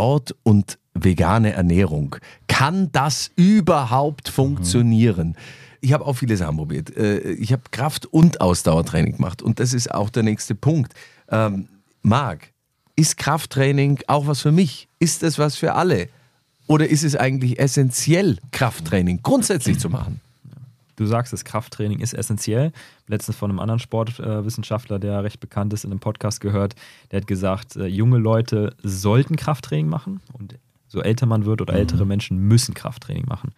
Sport und vegane Ernährung. Kann das überhaupt funktionieren? Ich habe auch viele Sachen probiert. Ich habe Kraft- und Ausdauertraining gemacht und das ist auch der nächste Punkt. Marc, ist Krafttraining auch was für mich? Ist das was für alle? Oder ist es eigentlich essentiell, Krafttraining grundsätzlich zu machen? Du sagst es, Krafttraining ist essentiell. Letztens von einem anderen Sportwissenschaftler, der recht bekannt ist, in einem Podcast gehört, der hat gesagt, junge Leute sollten Krafttraining machen und so älter man wird oder ältere Menschen müssen Krafttraining machen.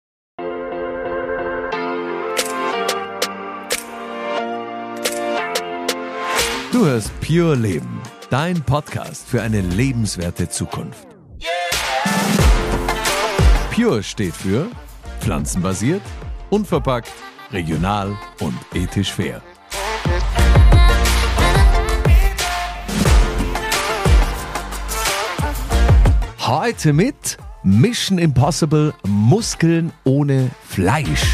Du hörst Pure Leben, dein Podcast für eine lebenswerte Zukunft. Pure steht für pflanzenbasiert, unverpackt, regional und ethisch fair. Heute mit Mission Impossible Muskeln ohne Fleisch.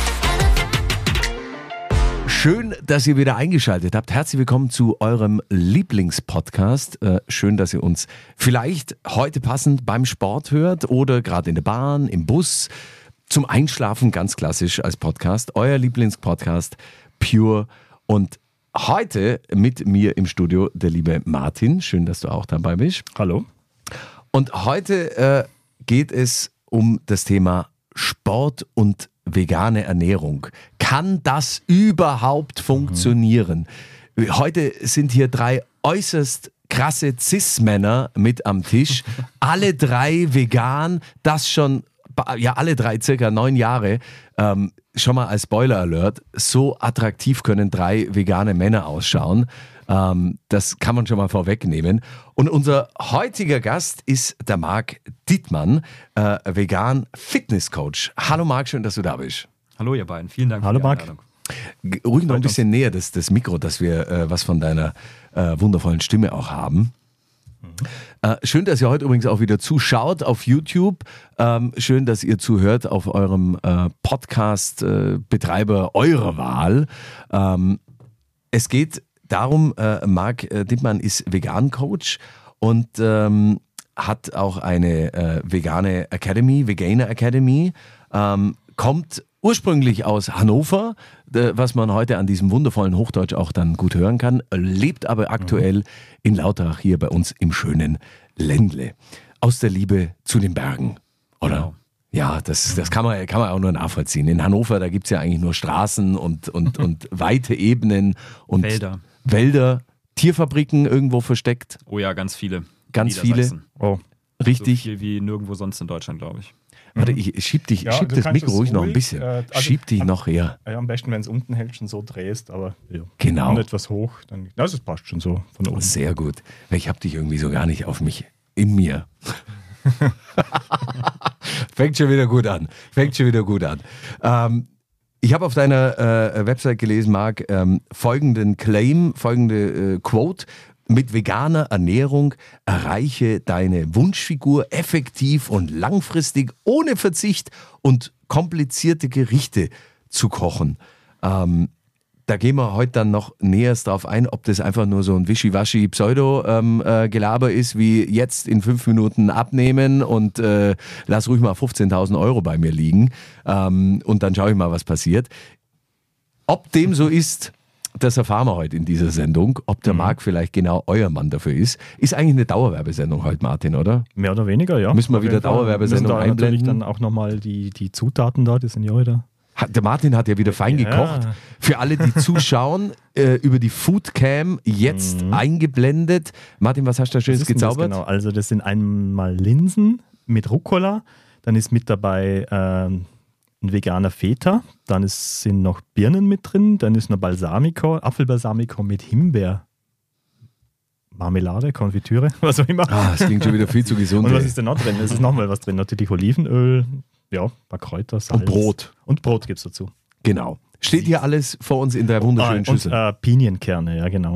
Schön, dass ihr wieder eingeschaltet habt. Herzlich willkommen zu eurem Lieblingspodcast. Schön, dass ihr uns vielleicht heute passend beim Sport hört oder gerade in der Bahn, im Bus, zum Einschlafen, ganz klassisch als Podcast. Euer Lieblingspodcast Pure. Und heute mit mir im Studio der liebe Martin. Schön, dass du auch dabei bist. Hallo. Und heute geht es um das Thema Sport und vegane Ernährung. Kann das überhaupt funktionieren? Heute sind hier drei äußerst krasse Cis-Männer mit am Tisch. Alle drei vegan, das schon, ja alle drei circa 9 Jahre. Schon mal als Spoiler-Alert, so attraktiv können 3 vegane Männer ausschauen. Das kann man schon mal vorwegnehmen. Und unser heutiger Gast ist der Marc Dittmann, vegan Fitnesscoach. Hallo Marc, schön, dass du da bist. Hallo ihr beiden, vielen Dank Hallo für die Marc. Einladung. Ruhig noch ein bisschen näher das Mikro, dass wir was von deiner wundervollen Stimme auch haben. Schön, dass ihr heute übrigens auch wieder zuschaut auf YouTube. Schön, dass ihr zuhört auf eurem Podcast-Betreiber eurer Wahl. Es geht darum, Marc Dittmann ist Vegan-Coach und hat auch eine vegane Academy, Veganer Academy, kommt ursprünglich aus Hannover, was man heute an diesem wundervollen Hochdeutsch auch dann gut hören kann, lebt aber aktuell in Lauterach hier bei uns im schönen Ländle. Aus der Liebe zu den Bergen, oder? Genau. Ja, das kann man auch nur nachvollziehen. In Hannover, da gibt es ja eigentlich nur Straßen und weite Ebenen und Wälder, Tierfabriken irgendwo versteckt. Oh ja, ganz viele. Ganz viele. Oh. Richtig. So viel wie nirgendwo sonst in Deutschland, glaube ich. Warte, ich schieb das Mikro ruhig noch ein bisschen. Schieb dich noch her. Ja, am besten, wenn es unten hältst und so drehst, aber ja. Genau. Und etwas hoch, dann das passt schon so von oben. Sehr gut. Weil ich habe dich irgendwie so gar nicht auf mich, in mir. Fängt schon wieder gut an. Ich habe auf deiner Website gelesen, Marc, folgende Quote: Mit veganer Ernährung erreiche deine Wunschfigur effektiv und langfristig ohne Verzicht und komplizierte Gerichte zu kochen. Da gehen wir heute dann noch näher drauf ein, ob das einfach nur so ein wischiwaschi Pseudo-Gelaber ist, wie jetzt in 5 Minuten abnehmen und lass ruhig mal 15.000 Euro bei mir liegen und dann schaue ich mal, was passiert. Ob dem so ist, das erfahren wir heute in dieser Sendung. Ob der Marc vielleicht genau euer Mann dafür ist. Ist eigentlich eine Dauerwerbesendung heute, Martin, oder? Mehr oder weniger, ja. Müssen wir wieder Dauerwerbesendung einblenden? Natürlich dann auch nochmal die Zutaten da, die sind ja wieder. Der Martin hat ja wieder fein gekocht. Für alle, die zuschauen, über die Foodcam jetzt eingeblendet. Martin, was hast du da Schönes gezaubert? Genau, also das sind einmal Linsen mit Rucola, dann ist mit dabei ein veganer Feta, dann sind noch Birnen mit drin, dann ist noch Balsamico, Apfelbalsamico mit Himbeer, Marmelade, Konfitüre, was auch immer. Das klingt schon wieder viel zu gesund. Und was ist denn noch drin? Es ist nochmal was drin, natürlich Olivenöl, ja, ein paar Kräuter, Salz. Und Brot. Und Brot gibt es dazu. Genau. Steht hier alles vor uns in 3 wunderschönen Schüsseln. Und Pinienkerne, ja genau.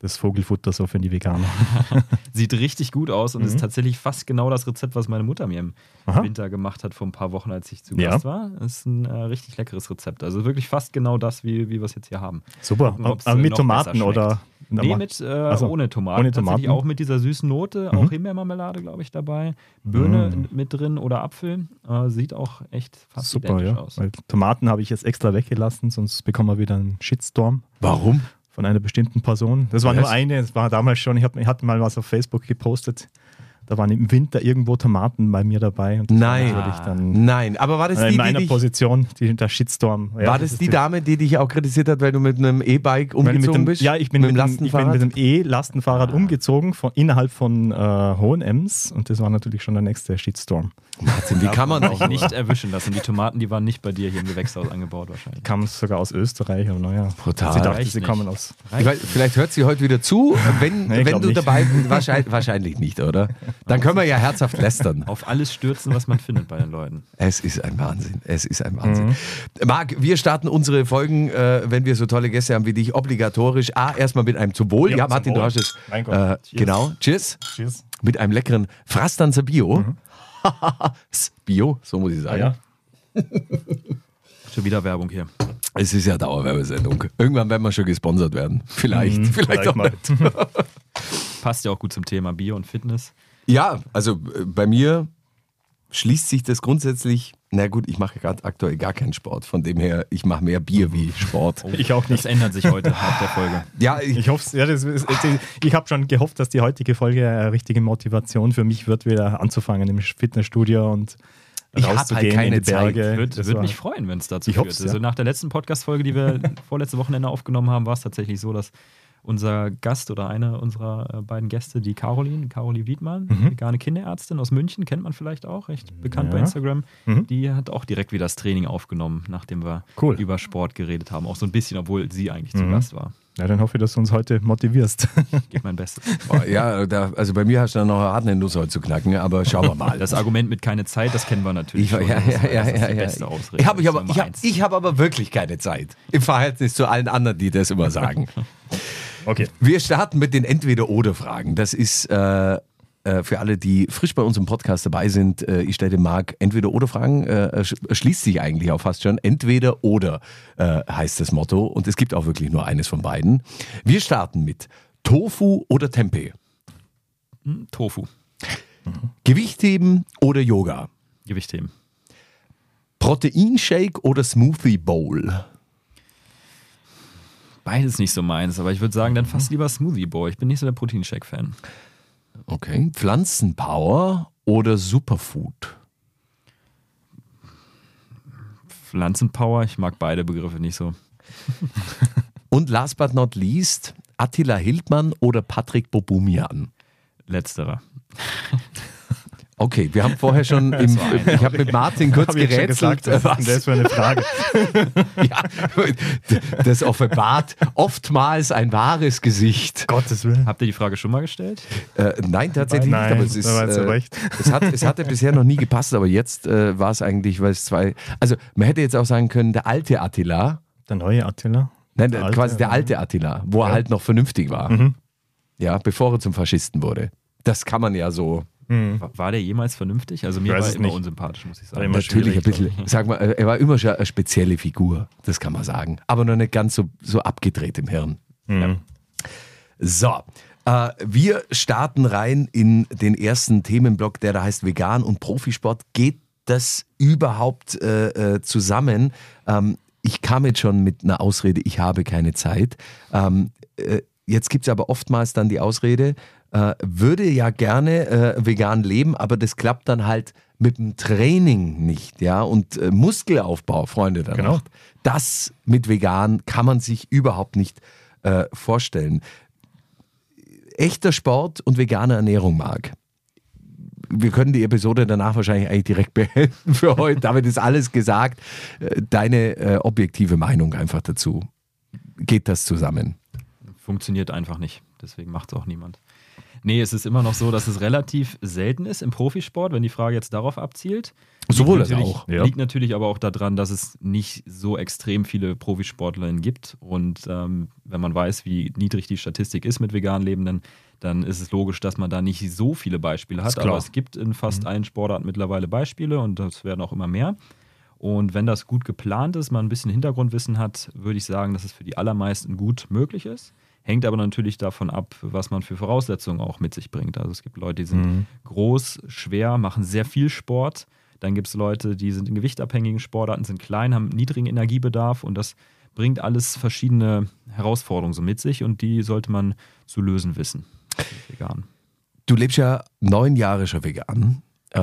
das Vogelfutter so für die Veganer. Sieht richtig gut aus und ist tatsächlich fast genau das Rezept, was meine Mutter mir im Winter gemacht hat vor ein paar Wochen, als ich zu Gast war. Das ist ein richtig leckeres Rezept. Also wirklich fast genau das, wie wir es jetzt hier haben. Super. Gucken, Aber mit Tomaten oder? Nee, ohne Tomaten. Ohne Tatsächlich auch mit dieser süßen Note. Auch Himbeermarmelade, glaube ich, dabei. Birne mit drin oder Apfel. Sieht auch echt fast super, identisch ja. aus. Weil Tomaten habe ich jetzt extra weggelassen, sonst bekommen wir wieder einen Shitstorm. Warum? Von einer bestimmten Person. Das war nur eine, es war damals schon, ich hatte mal was auf Facebook gepostet. Da waren im Winter irgendwo Tomaten bei mir dabei. Und das Nein, war natürlich dann nein. Aber war das in die, meiner die dich, Position, der Shitstorm. Ja, war das die Dame, die dich auch kritisiert hat, weil du mit einem E-Bike umgezogen bist? Ja, ich bin mit dem E-Lastenfahrrad umgezogen, innerhalb von Hohenems. Und das war natürlich schon der nächste Shitstorm. Martin, wie kann man auch nicht erwischen lassen? Die Tomaten, die waren nicht bei dir hier im Gewächshaus angebaut wahrscheinlich. Kam sogar aus Österreich, aber naja. Brutal. Sie dachte, Reicht sie nicht. kommen aus. Vielleicht hört sie heute wieder zu, wenn glaub du nicht. dabei bist. Wahrscheinlich nicht, oder? Dann können wir ja herzhaft lästern. Auf alles stürzen, was man findet bei den Leuten. Es ist ein Wahnsinn. Es ist ein Wahnsinn. Marc, wir starten unsere Folgen, wenn wir so tolle Gäste haben wie dich, obligatorisch. Erstmal mit einem zum Wohl. Ja, Martin, zum du Wohl. hast es. Mein Gott. Cheers. Genau. Cheers. Cheers. Mit einem leckeren Frastanzer Bio. Bio, so muss ich sagen. Ja. Schon wieder Werbung hier. Es ist ja Dauerwerbesendung. Irgendwann werden wir schon gesponsert werden. Vielleicht auch mal. nicht. Passt ja auch gut zum Thema Bier und Fitness. Ja, also bei mir schließt sich das grundsätzlich. Na gut, ich mache gerade aktuell gar keinen Sport. Von dem her, ich mache mehr Bier wie Sport. Ich auch nicht. Das ändert sich heute nach der Folge. Ja, Ich hoffe, ich habe schon gehofft, dass die heutige Folge eine richtige Motivation für mich wird, wieder anzufangen im Fitnessstudio und Ich hab rauszugehen halt keine in die Berge. Würde mich freuen, wenn es dazu Ich führt. hoff's, Also ja. nach der letzten Podcast-Folge, die wir vorletzte Wochenende aufgenommen haben, war es tatsächlich so, dass unser Gast oder eine unserer beiden Gäste, die Caroline Wiedmann, vegane Kinderärztin aus München, kennt man vielleicht auch, recht bekannt bei Instagram, die hat auch direkt wieder das Training aufgenommen, nachdem wir über Sport geredet haben. Auch so ein bisschen, obwohl sie eigentlich zu Gast war. Ja, dann hoffe ich, dass du uns heute motivierst. Gib mein Bestes. ja, also bei mir hast du dann noch eine harte Nuss heute zu knacken, aber schauen wir mal. Das Argument mit keine Zeit, das kennen wir natürlich schon. Ja. Das ist die beste Ausrede. Ich habe aber wirklich keine Zeit. Im Verhältnis zu allen anderen, die das immer sagen. Okay. Wir starten mit den Entweder-Oder-Fragen. Das ist für alle, die frisch bei uns im Podcast dabei sind. Ich stelle dem Marc Entweder-Oder-Fragen. Schließt sich eigentlich auch fast schon. Entweder-Oder heißt das Motto. Und es gibt auch wirklich nur eines von beiden. Wir starten mit Tofu oder Tempeh. Tofu. Gewichtheben oder Yoga. Gewichtheben. Proteinshake oder Smoothie Bowl. Beides nicht so meins, aber ich würde sagen, dann fast lieber Smoothie Bowl. Ich bin nicht so der Proteinshake-Fan. Okay. Pflanzenpower oder Superfood? Pflanzenpower, ich mag beide Begriffe nicht so. Und last but not least, Attila Hildmann oder Patrick Bobumian? Letzterer. Okay, wir haben vorher schon, ich habe mit Martin kurz Hab ich schon gerätselt. gesagt, was ist denn das für eine Frage? Ja, das offenbart oftmals ein wahres Gesicht. Gottes Willen. Habt ihr die Frage schon mal gestellt? Nein, tatsächlich nicht, aber es ist, da war jetzt recht. es hatte bisher noch nie gepasst, aber jetzt war es eigentlich, weil es also man hätte jetzt auch sagen können, der alte Attila, Der neue Attila. nein, quasi der alte Attila, wo er halt noch vernünftig war, ja, bevor er zum Faschisten wurde. Das kann man ja so. War der jemals vernünftig? Also mir Weiß war es er immer nicht. unsympathisch, muss ich sagen. War immer Natürlich ein schwierig, bisschen, sag mal, er war immer schon eine spezielle Figur, das kann man sagen. Aber noch nicht ganz so abgedreht im Hirn. Mhm. So, wir starten rein in den ersten Themenblock, der da heißt Vegan und Profisport. Geht das überhaupt zusammen? Ich kam jetzt schon mit einer Ausrede, ich habe keine Zeit. Jetzt gibt es aber oftmals dann die Ausrede, würde ja gerne vegan leben, aber das klappt dann halt mit dem Training nicht, ja, und Muskelaufbau, Freunde der Genau. Nacht, das mit vegan kann man sich überhaupt nicht vorstellen. Echter Sport und vegane Ernährung, Marc. Wir können die Episode danach wahrscheinlich eigentlich direkt beenden für heute. Damit ist alles gesagt. Deine objektive Meinung einfach dazu. Geht das zusammen? Funktioniert einfach nicht. Deswegen macht es auch niemand. Nee, es ist immer noch so, dass es relativ selten ist im Profisport, wenn die Frage jetzt darauf abzielt. Sowohl als Liegt auch. Liegt natürlich aber auch daran, dass es nicht so extrem viele Profisportlerinnen gibt. Und wenn man weiß, wie niedrig die Statistik ist mit veganen Lebenden, dann ist es logisch, dass man da nicht so viele Beispiele hat. Aber es gibt in fast allen Sportarten mittlerweile Beispiele und das werden auch immer mehr. Und wenn das gut geplant ist, man ein bisschen Hintergrundwissen hat, würde ich sagen, dass es für die allermeisten gut möglich ist. Hängt aber natürlich davon ab, was man für Voraussetzungen auch mit sich bringt. Also es gibt Leute, die sind groß, schwer, machen sehr viel Sport. Dann gibt es Leute, die sind in gewichtabhängigen Sportarten, sind klein, haben niedrigen Energiebedarf und das bringt alles verschiedene Herausforderungen so mit sich und die sollte man zu lösen wissen. Vegan. Du lebst ja 9 Jahre schon vegan.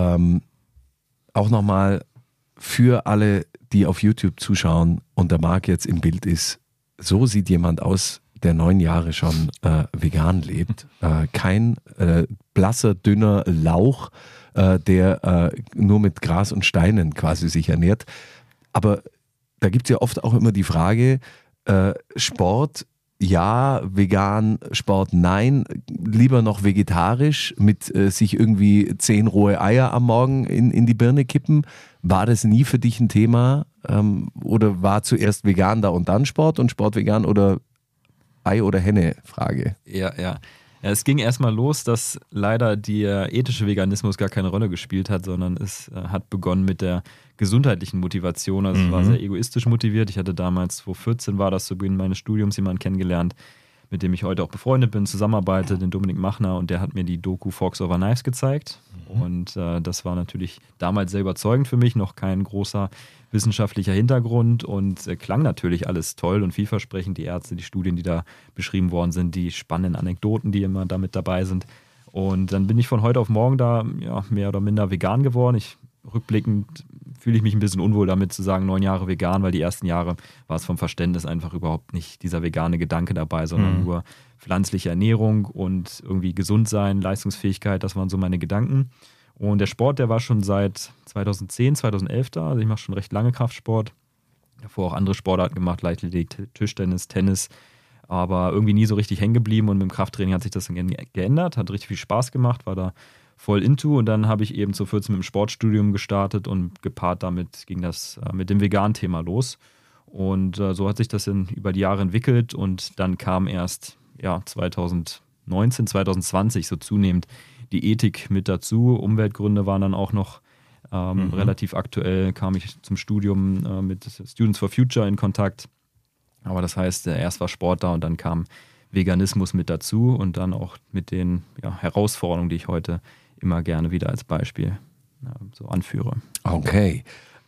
Auch nochmal für alle, die auf YouTube zuschauen und der Marc jetzt im Bild ist, so sieht jemand aus, der 9 Jahre schon vegan lebt. Kein blasser, dünner Lauch, der nur mit Gras und Steinen quasi sich ernährt. Aber da gibt es ja oft auch immer die Frage, Sport ja, vegan, Sport nein, lieber noch vegetarisch mit sich irgendwie 10 rohe Eier am Morgen in die Birne kippen. War das nie für dich ein Thema? Oder war zuerst vegan da und dann Sport und Sport vegan oder Ei oder Henne Frage? Ja, es ging erstmal los, dass leider der ethische Veganismus gar keine Rolle gespielt hat, sondern es hat begonnen mit der gesundheitlichen Motivation. Also es war sehr egoistisch motiviert. Ich hatte damals, 2014 war das zu Beginn meines Studiums, jemanden kennengelernt, mit dem ich heute auch befreundet bin, zusammenarbeite, den Dominik Machner, und der hat mir die Doku Forks Over Knives gezeigt. Und das war natürlich damals sehr überzeugend für mich, noch kein großer wissenschaftlicher Hintergrund und klang natürlich alles toll und vielversprechend. Die Ärzte, die Studien, die da beschrieben worden sind, die spannenden Anekdoten, die immer damit dabei sind. Und dann bin ich von heute auf morgen da mehr oder minder vegan geworden. Rückblickend fühle ich mich ein bisschen unwohl damit zu sagen, 9 Jahre vegan, weil die ersten Jahre war es vom Verständnis einfach überhaupt nicht dieser vegane Gedanke dabei, sondern nur pflanzliche Ernährung und irgendwie gesund sein, Leistungsfähigkeit, das waren so meine Gedanken. Und der Sport, der war schon seit 2010, 2011 da, also ich mache schon recht lange Kraftsport, davor auch andere Sportarten gemacht, Leichtathletik, Tischtennis, Tennis, aber irgendwie nie so richtig hängen geblieben und mit dem Krafttraining hat sich das dann geändert, hat richtig viel Spaß gemacht, war da voll into und dann habe ich eben zu 14 mit dem Sportstudium gestartet und gepaart damit ging das mit dem veganen Thema los und so hat sich das dann über die Jahre entwickelt und dann kam erst 2019, 2020 so zunehmend die Ethik mit dazu. Umweltgründe waren dann auch noch relativ aktuell, kam ich zum Studium mit Students for Future in Kontakt. Aber das heißt, erst war Sport da und dann kam Veganismus mit dazu und dann auch mit den Herausforderungen, die ich heute immer gerne wieder als Beispiel so anführe. Okay.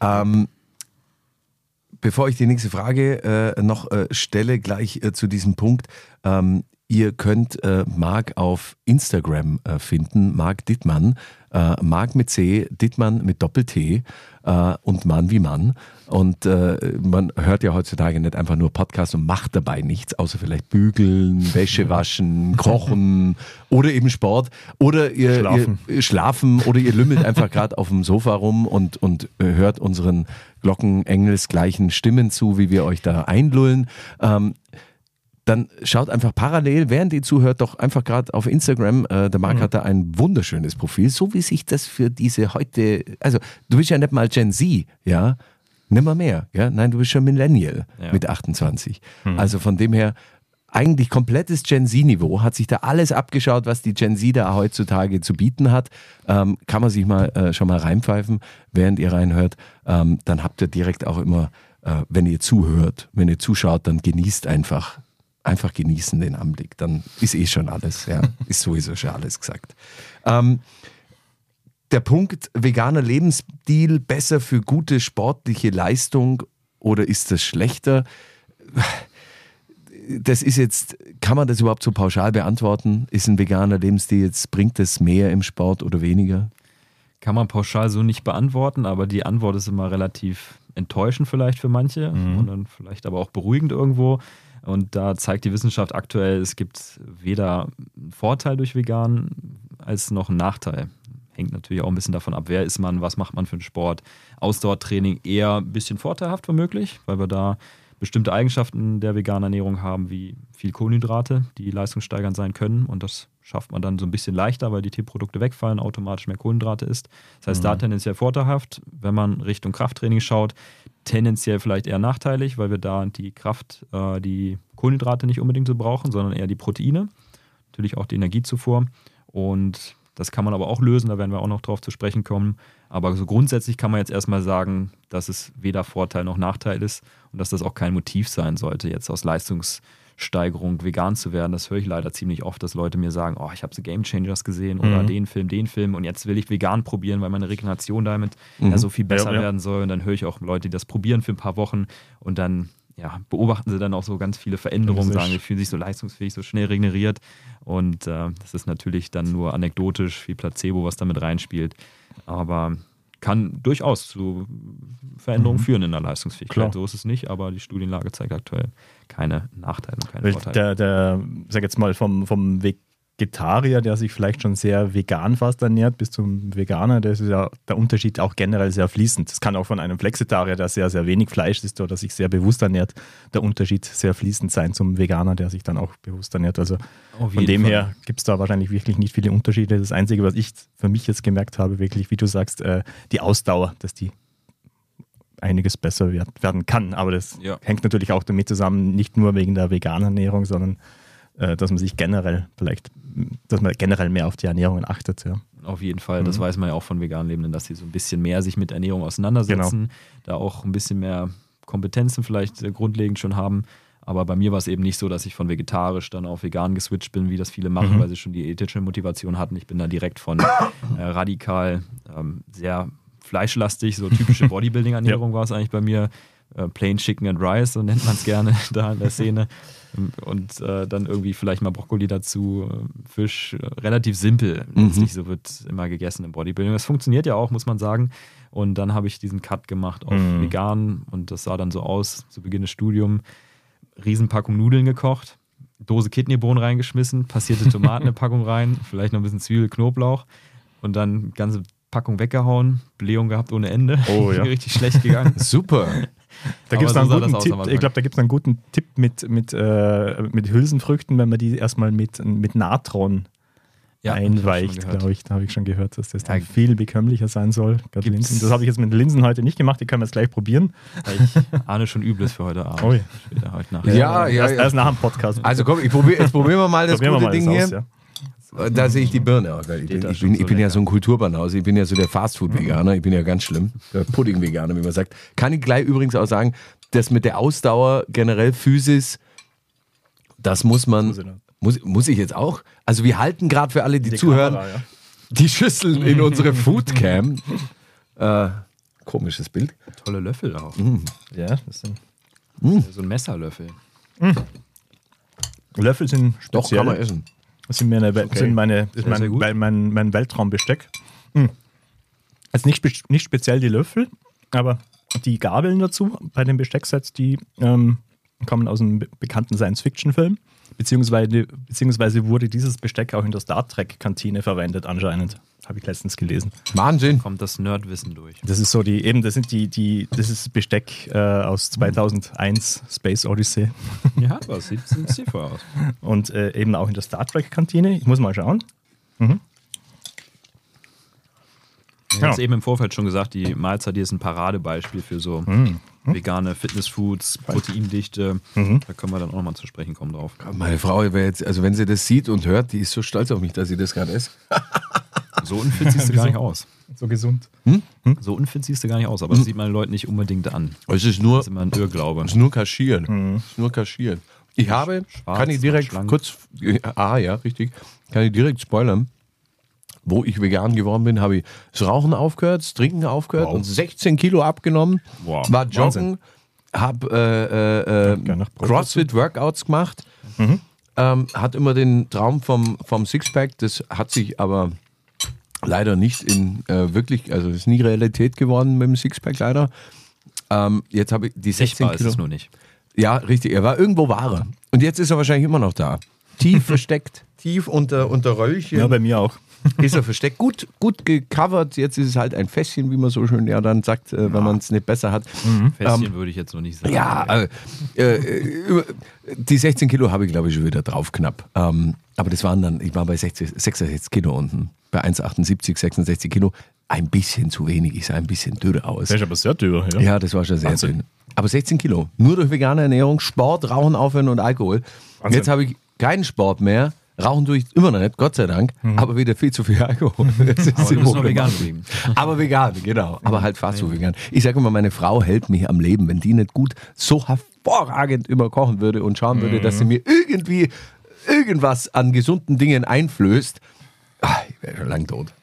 Bevor ich die nächste Frage noch stelle, gleich zu diesem Punkt. Ihr könnt Marc auf Instagram finden, Marc Dittmann. Marc mit C, Dittmann mit Doppel-T und Mann wie Mann. Und man hört ja heutzutage nicht einfach nur Podcast und macht dabei nichts, außer vielleicht bügeln, Wäsche waschen, kochen oder eben Sport. Oder ihr schlafen oder ihr lümmelt einfach gerade auf dem Sofa rum und hört unseren Glockenengelsgleichen Stimmen zu, wie wir euch da einlullen. Dann schaut einfach parallel, während ihr zuhört, doch einfach gerade auf Instagram. Der Marc hat da ein wunderschönes Profil, so wie sich das für diese heute, also du bist ja nicht mal Gen Z, ja, nimmer mehr, ja, nein, du bist schon Millennial mit 28. Also von dem her, eigentlich komplettes Gen Z-Niveau, hat sich da alles abgeschaut, was die Gen Z da heutzutage zu bieten hat. Kann man sich mal schon mal reinpfeifen, während ihr reinhört. Dann habt ihr direkt auch immer, wenn ihr zuhört, wenn ihr zuschaut, dann genießt einfach genießen den Anblick, dann ist schon alles, ist sowieso schon alles gesagt. Der Punkt, veganer Lebensstil besser für gute sportliche Leistung oder ist das schlechter? Das ist jetzt, kann man das überhaupt so pauschal beantworten? Ist ein veganer Lebensstil jetzt, bringt es mehr im Sport oder weniger? Kann man pauschal so nicht beantworten, aber die Antwort ist immer relativ enttäuschend vielleicht für manche und dann vielleicht aber auch beruhigend irgendwo. Und da zeigt die Wissenschaft aktuell, es gibt weder einen Vorteil durch vegan als noch einen Nachteil. Hängt natürlich auch ein bisschen davon ab, wer ist man, was macht man für einen Sport. Ausdauertraining eher ein bisschen vorteilhaft womöglich, weil wir da bestimmte Eigenschaften der veganen Ernährung haben, wie viel Kohlenhydrate, die leistungssteigernd sein können. Und das schafft man dann so ein bisschen leichter, weil die Tierprodukte wegfallen, automatisch mehr Kohlenhydrate isst. Das heißt, da tendenziell vorteilhaft. Wenn man Richtung Krafttraining schaut, tendenziell vielleicht eher nachteilig, weil wir da die Kohlenhydrate nicht unbedingt so brauchen, sondern eher die Proteine. Natürlich auch die Energiezufuhr. Und das kann man aber auch lösen, da werden wir auch noch drauf zu sprechen kommen. Aber so grundsätzlich kann man jetzt erstmal sagen, dass es weder Vorteil noch Nachteil ist und dass das auch kein Motiv sein sollte, jetzt aus Leistungssteigerung vegan zu werden. Das höre ich leider ziemlich oft, dass Leute mir sagen, oh, ich habe so Game Changers gesehen oder den Film und jetzt will ich vegan probieren, weil meine Regeneration damit ja so viel besser werden soll. Und dann höre ich auch Leute, die das probieren für ein paar Wochen und dann beobachten sie dann auch so ganz viele Veränderungen, sagen, sie fühlen sich so leistungsfähig, so schnell regeneriert. Und das ist natürlich dann nur anekdotisch, viel Placebo, was damit reinspielt. Aber kann durchaus zu Veränderungen führen in der Leistungsfähigkeit. Klar. So ist es nicht, aber die Studienlage zeigt aktuell keine Nachteile und keine Vorteile. Sag jetzt mal, vom Vegetarier, der sich vielleicht schon sehr vegan fast ernährt, bis zum Veganer, da ist ja der Unterschied auch generell sehr fließend. Das kann auch von einem Flexitarier, der sehr, sehr wenig Fleisch isst oder sich sehr bewusst ernährt, der Unterschied sehr fließend sein zum Veganer, der sich dann auch bewusst ernährt. Also von dem her gibt es da wahrscheinlich wirklich nicht viele Unterschiede. Das Einzige, was ich für mich jetzt gemerkt habe, wirklich, wie du sagst, die Ausdauer, dass die einiges besser werden kann. Aber das hängt natürlich auch damit zusammen, nicht nur wegen der veganen Ernährung, sondern dass man sich generell mehr auf die Ernährung achtet. Ja. Auf jeden Fall, das weiß man ja auch von vegan Lebenden, dass sie so ein bisschen mehr sich mit Ernährung auseinandersetzen, da auch ein bisschen mehr Kompetenzen vielleicht grundlegend schon haben. Aber bei mir war es eben nicht so, dass ich von vegetarisch dann auf vegan geswitcht bin, wie das viele machen, weil sie schon die ethische Motivation hatten. Ich bin da direkt von radikal sehr fleischlastig, so typische Bodybuilding-Ernährung war es eigentlich bei mir. Plain Chicken and Rice, so nennt man es gerne da in der Szene. Und dann irgendwie vielleicht mal Brokkoli dazu, Fisch, relativ simpel. Letztlich so wird immer gegessen im Bodybuilding. Das funktioniert ja auch, muss man sagen. Und dann habe ich diesen Cut gemacht auf vegan und das sah dann so aus, zu Beginn des Studiums. Riesenpackung Nudeln gekocht, Dose Kidneybohnen reingeschmissen, passierte Tomaten eine Packung rein, vielleicht noch ein bisschen Zwiebel, Knoblauch und dann ganze Packung weggehauen, Blähung gehabt ohne Ende. Oh ja. Richtig schlecht gegangen. Super. Da gibt es einen guten Tipp. Ich glaube, da gibt es einen guten Tipp mit Hülsenfrüchten, wenn man die erstmal mit Natron einweicht, glaube ich. Da habe ich schon gehört, dass das dann viel bekömmlicher sein soll. Das habe ich jetzt mit Linsen heute nicht gemacht, die können wir jetzt gleich probieren. Ich ahne schon Übles für heute Abend. Oh. Später, heute Nacht. Erst nach dem Podcast. Also komm, jetzt probieren wir mal das gute Ding hier. Ja. Da sehe ich die Birne. Ich bin ja so ein Kulturbanause, ich bin ja so der Fastfood-Veganer, ich bin ja ganz schlimm, der Pudding-Veganer, wie man sagt. Kann ich gleich übrigens auch sagen, das mit der Ausdauer, generell Physis, das muss ich jetzt auch. Also wir halten gerade für alle, die zuhören, Kamera, die Schüsseln in unsere Foodcam. Komisches Bild. Tolle Löffel auch. Ja, das sind so ein Messerlöffel. Löffel sind speziell. Doch, kann man essen. Das sind mein Weltraumbesteck. Also nicht speziell die Löffel, aber die Gabeln dazu bei den Bestecksets, die kommen aus einem bekannten Science-Fiction-Film. Beziehungsweise wurde dieses Besteck auch in der Star Trek-Kantine verwendet, anscheinend. Habe ich letztens gelesen. Wahnsinn. Kommt das Nerdwissen durch. Das ist so das ist Besteck aus 2001 Space Odyssey. Ja, das sieht sinnvoll aus. Und eben auch in der Star Trek-Kantine. Ich muss mal schauen. Ich habe es eben im Vorfeld schon gesagt, die Mahlzeit hier ist ein Paradebeispiel für so vegane Fitnessfoods, Proteindichte. Da können wir dann auch nochmal zu sprechen kommen drauf. Meine Frau wäre jetzt, also wenn sie das sieht und hört, die ist so stolz auf mich, dass sie das gerade esse. So unfit siehst du gar nicht aus. So gesund. So unfit siehst du gar nicht aus, aber das sieht man den Leuten nicht unbedingt an. Es ist nur, das ist immer ein Irrglaube. Es ist nur kaschieren. Es ist nur kaschieren. Ich habe, kann ich direkt kurz, richtig, kann ich direkt spoilern. Wo ich vegan geworden bin, habe ich das Rauchen aufgehört, das Trinken aufgehört und 16 Kilo abgenommen. Wow. War joggen, habe CrossFit-Workouts gemacht. Hat immer den Traum vom Sixpack, das hat sich aber leider nicht in also ist nie Realität geworden mit dem Sixpack leider. Jetzt habe ich die 16 Sichtbar Kilo. Ist es nur nicht. Ja, richtig, er war irgendwo Ware. Und jetzt ist er wahrscheinlich immer noch da. Tief versteckt, tief unter Röllchen. Ja, bei mir auch. Ist er versteckt. Gut gecovert. Jetzt ist es halt ein Fässchen, wie man so schön ja dann sagt, wenn man es nicht besser hat. Fässchen würde ich jetzt noch nicht sagen. Ja, die 16 Kilo habe ich, glaube ich, schon wieder drauf knapp. Aber das waren dann, ich war bei 66 Kilo unten. Bei 1,78, 66 Kilo. Ein bisschen zu wenig. Ich sah ein bisschen dürr aus. Das ist aber sehr dürr, ja. Ja, das war schon sehr dünn. Aber 16 Kilo. Nur durch vegane Ernährung, Sport, Rauchen aufhören und Alkohol. Wahnsinn. Jetzt habe ich keinen Sport mehr. Rauchen tue ich immer noch nicht, Gott sei Dank. Aber wieder viel zu viel Alkohol. Das ist Aber du musst noch vegan bleiben. Aber vegan, genau. Aber halt fast so vegan. Ich sage immer, meine Frau hält mich am Leben. Wenn die nicht gut so hervorragend immer kochen würde und schauen würde, dass sie mir irgendwie irgendwas an gesunden Dingen einflößt, ich wäre schon lang tot.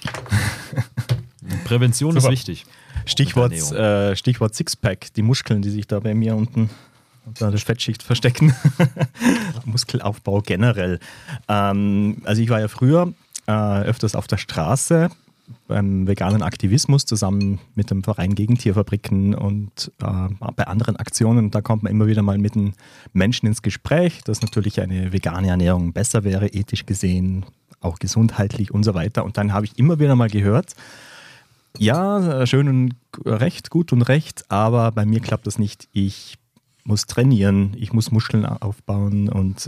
Prävention Super. ist wichtig. Stichwort Sixpack, die Muskeln, die sich da bei mir unten unter der Fettschicht verstecken. Muskelaufbau generell. Also ich war ja früher öfters auf der Straße beim veganen Aktivismus zusammen mit dem Verein gegen Tierfabriken und bei anderen Aktionen. Da kommt man immer wieder mal mit den Menschen ins Gespräch, dass natürlich eine vegane Ernährung besser wäre, ethisch gesehen, auch gesundheitlich und so weiter. Und dann habe ich immer wieder mal gehört, ja, schön und recht, gut und recht, aber bei mir klappt das nicht. Ich muss trainieren, ich muss Muskeln aufbauen und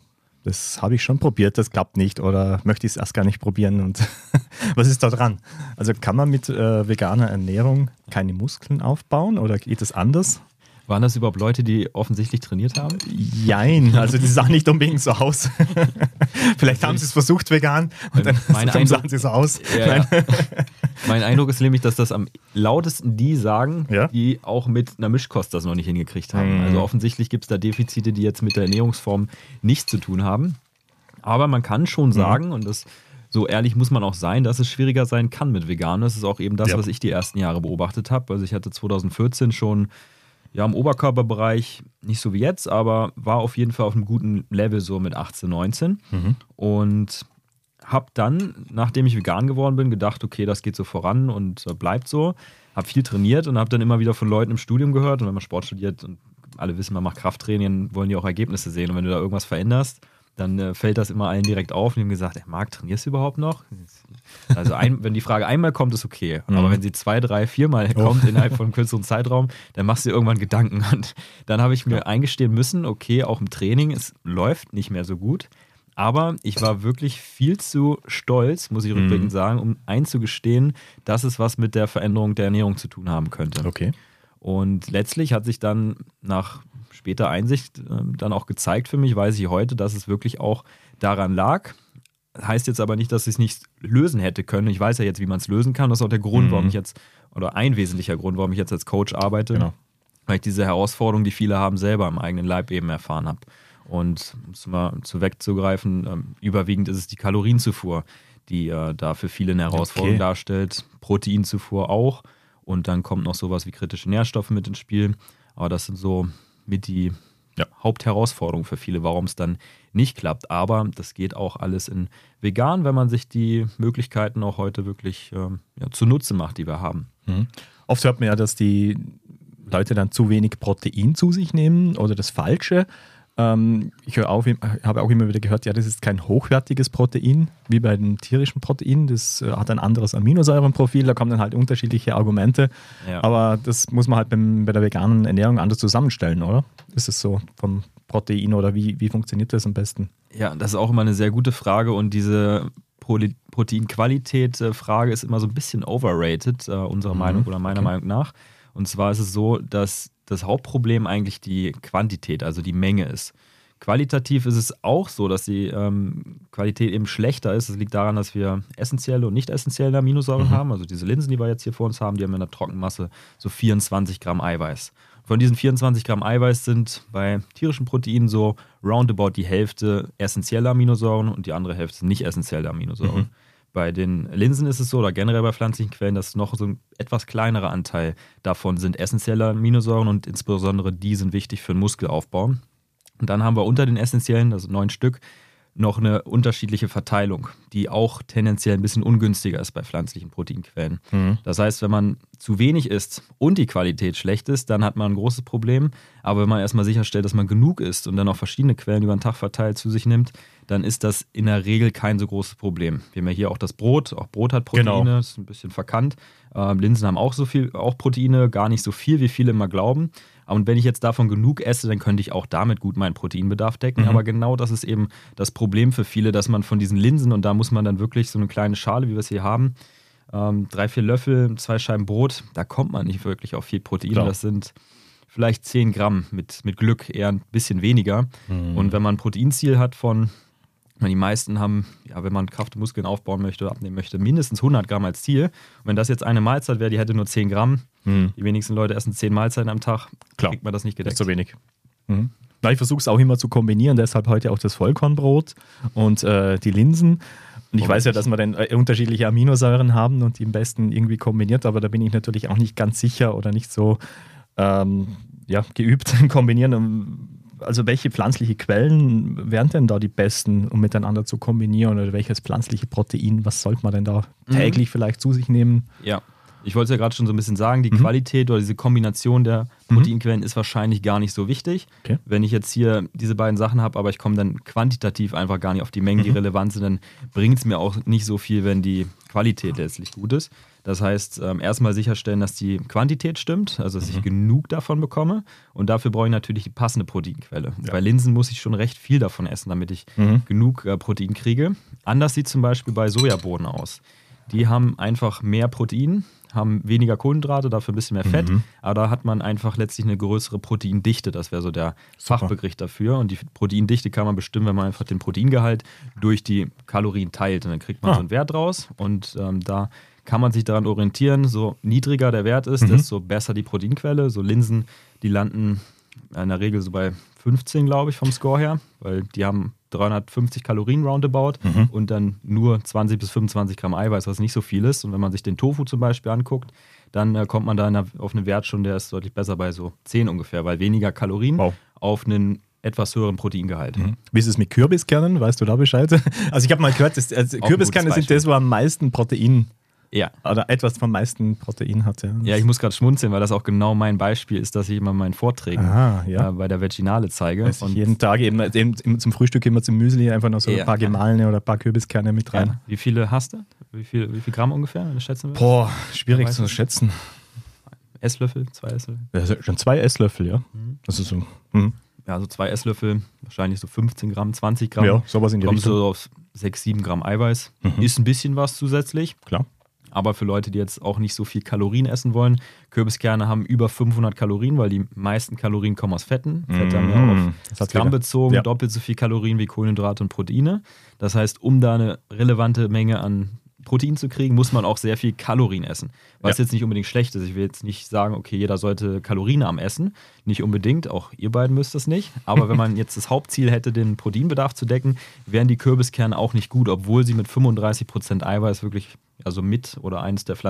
das habe ich schon probiert, das klappt nicht oder möchte ich es erst gar nicht probieren. Und was ist da dran? Also kann man mit veganer Ernährung keine Muskeln aufbauen oder geht es anders? Waren das überhaupt Leute, die offensichtlich trainiert haben? Jein, also die sahen nicht unbedingt so aus. Vielleicht haben sie es versucht vegan und dann sahen sie so aus. Ja. Mein Eindruck ist nämlich, dass das am lautesten die sagen, Ja? die auch mit einer Mischkost das noch nicht hingekriegt haben. Also offensichtlich gibt es da Defizite, die jetzt mit der Ernährungsform nichts zu tun haben. Aber man kann schon sagen, und das so ehrlich muss man auch sein, dass es schwieriger sein kann mit Vegan. Das ist auch eben das, was ich die ersten Jahre beobachtet habe. Also ich hatte 2014 schon im Oberkörperbereich, nicht so wie jetzt, aber war auf jeden Fall auf einem guten Level so mit 18, 19. Und habe dann, nachdem ich vegan geworden bin, gedacht, okay, das geht so voran und bleibt so. Habe viel trainiert und habe dann immer wieder von Leuten im Studium gehört. Und wenn man Sport studiert und alle wissen, man macht Krafttraining, wollen die auch Ergebnisse sehen. Und wenn du da irgendwas veränderst, dann fällt das immer allen direkt auf. Und die haben gesagt, Marc, trainierst du überhaupt noch? Also wenn die Frage einmal kommt, ist okay. Aber wenn sie 2, 3, 4 Mal kommt innerhalb von einem kürzeren Zeitraum, dann machst du dir irgendwann Gedanken. Und dann habe ich mir eingestehen müssen, okay, auch im Training, es läuft nicht mehr so gut. Aber ich war wirklich viel zu stolz, muss ich rückblickend sagen, um einzugestehen, dass es was mit der Veränderung der Ernährung zu tun haben könnte. Okay. Und letztlich hat sich dann nach später Einsicht dann auch gezeigt für mich, weiß ich heute, dass es wirklich auch daran lag. Heißt jetzt aber nicht, dass ich es nicht lösen hätte können. Ich weiß ja jetzt, wie man es lösen kann. Das ist auch der Grund, warum ich jetzt, oder ein wesentlicher Grund, warum ich jetzt als Coach arbeite. Genau. Weil ich diese Herausforderung, die viele haben, selber im eigenen Leib eben erfahren habe. Und um es mal wegzugreifen, überwiegend ist es die Kalorienzufuhr, die da für viele eine Herausforderung darstellt. Proteinzufuhr auch. Und dann kommt noch sowas wie kritische Nährstoffe mit ins Spiel. Aber das sind so mit die Hauptherausforderung für viele, warum es dann nicht klappt. Aber das geht auch alles in vegan, wenn man sich die Möglichkeiten auch heute wirklich zunutze macht, die wir haben. Oft hört man ja, dass die Leute dann zu wenig Protein zu sich nehmen oder das Falsche. Ich habe auch immer wieder gehört, ja, das ist kein hochwertiges Protein, wie bei den tierischen Proteinen. Das hat ein anderes Aminosäurenprofil, da kommen dann halt unterschiedliche Argumente. Ja. Aber das muss man halt bei der veganen Ernährung anders zusammenstellen, oder? Ist es so vom Protein oder wie funktioniert das am besten? Ja, das ist auch immer eine sehr gute Frage und diese Proteinqualität-Frage ist immer so ein bisschen overrated, unserer Meinung oder meiner Meinung nach. Und zwar ist es so, dass das Hauptproblem eigentlich die Quantität, also die Menge ist. Qualitativ ist es auch so, dass die Qualität eben schlechter ist. Das liegt daran, dass wir essentielle und nicht essentielle Aminosäuren haben. Also diese Linsen, die wir jetzt hier vor uns haben, die haben in der Trockenmasse so 24 Gramm Eiweiß. Von diesen 24 Gramm Eiweiß sind bei tierischen Proteinen so roundabout die Hälfte essentielle Aminosäuren und die andere Hälfte nicht essentielle Aminosäuren. Bei den Linsen ist es so, oder generell bei pflanzlichen Quellen, dass noch so ein etwas kleinerer Anteil davon sind essentielle Aminosäuren und insbesondere die sind wichtig für den Muskelaufbau. Und dann haben wir unter den essentiellen, also 9 Stück, noch eine unterschiedliche Verteilung, die auch tendenziell ein bisschen ungünstiger ist bei pflanzlichen Proteinquellen. Das heißt, wenn man zu wenig isst und die Qualität schlecht ist, dann hat man ein großes Problem. Aber wenn man erstmal sicherstellt, dass man genug isst und dann auch verschiedene Quellen über den Tag verteilt zu sich nimmt, dann ist das in der Regel kein so großes Problem. Wir haben ja hier auch das Brot. Auch Brot hat Proteine, ist ein bisschen verkannt. Linsen haben auch auch Proteine, gar nicht so viel, wie viele immer glauben. Und wenn ich jetzt davon genug esse, dann könnte ich auch damit gut meinen Proteinbedarf decken. Aber genau das ist eben das Problem für viele, dass man von diesen Linsen, und da muss man dann wirklich so eine kleine Schale, wie wir es hier haben, 3-4 Löffel, 2 Scheiben Brot, da kommt man nicht wirklich auf viel Protein. Klar. Das sind vielleicht 10 Gramm, mit Glück eher ein bisschen weniger. Und wenn man ein Proteinziel hat von, die meisten haben, ja, wenn man Kraft und Muskeln aufbauen möchte oder abnehmen möchte, mindestens 100 Gramm als Ziel. Und wenn das jetzt eine Mahlzeit wäre, die hätte nur 10 Gramm, die wenigsten Leute essen 10 Mahlzeiten am Tag, kriegt man das nicht gedeckt. Das ist zu wenig. Ich versuche es auch immer zu kombinieren, deshalb heute auch das Vollkornbrot und die Linsen. Und ich weiß ja, dass wir dann unterschiedliche Aminosäuren haben und die am besten irgendwie kombiniert, aber da bin ich natürlich auch nicht ganz sicher oder nicht so geübt im Kombinieren. Also welche pflanzliche Quellen wären denn da die besten, um miteinander zu kombinieren, oder welches pflanzliche Protein, was sollte man denn da täglich vielleicht zu sich nehmen? Ja, ich wollte es ja gerade schon so ein bisschen sagen, die Qualität oder diese Kombination der Proteinquellen ist wahrscheinlich gar nicht so wichtig. Okay. Wenn ich jetzt hier diese beiden Sachen habe, aber ich komme dann quantitativ einfach gar nicht auf die Mengen, die relevant sind, dann bringt es mir auch nicht so viel, wenn die Qualität letztlich gut ist. Das heißt, erstmal sicherstellen, dass die Quantität stimmt, also dass ich genug davon bekomme. Und dafür brauche ich natürlich die passende Proteinquelle. Ja. Bei Linsen muss ich schon recht viel davon essen, damit ich genug Protein kriege. Anders sieht zum Beispiel bei Sojabohnen aus. Die haben einfach mehr Protein, haben weniger Kohlenhydrate, dafür ein bisschen mehr Fett. Aber da hat man einfach letztlich eine größere Proteindichte. Das wäre so der Fachbegriff dafür. Und die Proteindichte kann man bestimmen, wenn man einfach den Proteingehalt durch die Kalorien teilt. Und dann kriegt man so einen Wert raus. Und da kann man sich daran orientieren, so niedriger der Wert ist, desto besser die Proteinquelle. So Linsen, die landen in der Regel so bei 15, glaube ich, vom Score her, weil die haben 350 Kalorien roundabout und dann nur 20 bis 25 Gramm Eiweiß, was nicht so viel ist. Und wenn man sich den Tofu zum Beispiel anguckt, dann kommt man da auf einen Wert schon, der ist deutlich besser bei so 10 ungefähr, weil weniger Kalorien auf einen etwas höheren Proteingehalt. Wie ist es mit Kürbiskernen? Weißt du da Bescheid? Also ich habe mal gehört, Kürbiskerne sind das, wo am meisten Protein oder etwas vom meisten Protein hat. Ja, ich muss gerade schmunzeln, weil das auch genau mein Beispiel ist, dass ich immer in meinen Vorträgen bei der Veginale zeige. Und jeden Tag eben zum Frühstück immer zum Müsli einfach noch so ein paar gemahlene oder ein paar Kürbiskerne mit rein. Ja. Wie viele hast du? Wie viel Gramm ungefähr, wenn du schätzen willst? Boah, schwierig zu schätzen. Esslöffel, 2 Esslöffel? Ja, schon 2 Esslöffel, ja. Das ist so. Ja, so 2 Esslöffel, wahrscheinlich so 15 Gramm, 20 Gramm. Ja, sowas in die Kommst Richtung. du auf 6-7 Gramm Eiweiß. Ist ein bisschen was zusätzlich. Klar. Aber für Leute, die jetzt auch nicht so viel Kalorien essen wollen, Kürbiskerne haben über 500 Kalorien, weil die meisten Kalorien kommen aus Fetten. Fette haben ja auf Gramm bezogen doppelt so viel Kalorien wie Kohlenhydrate und Proteine. Das heißt, um da eine relevante Menge an Protein zu kriegen, muss man auch sehr viel Kalorien essen. Was jetzt nicht unbedingt schlecht ist. Ich will jetzt nicht sagen, okay, jeder sollte kalorienarm essen. Nicht unbedingt, auch ihr beiden müsst das nicht. Aber wenn man jetzt das Hauptziel hätte, den Proteinbedarf zu decken, wären die Kürbiskerne auch nicht gut, obwohl sie mit 35% Eiweiß wirklich, also mit oder eines der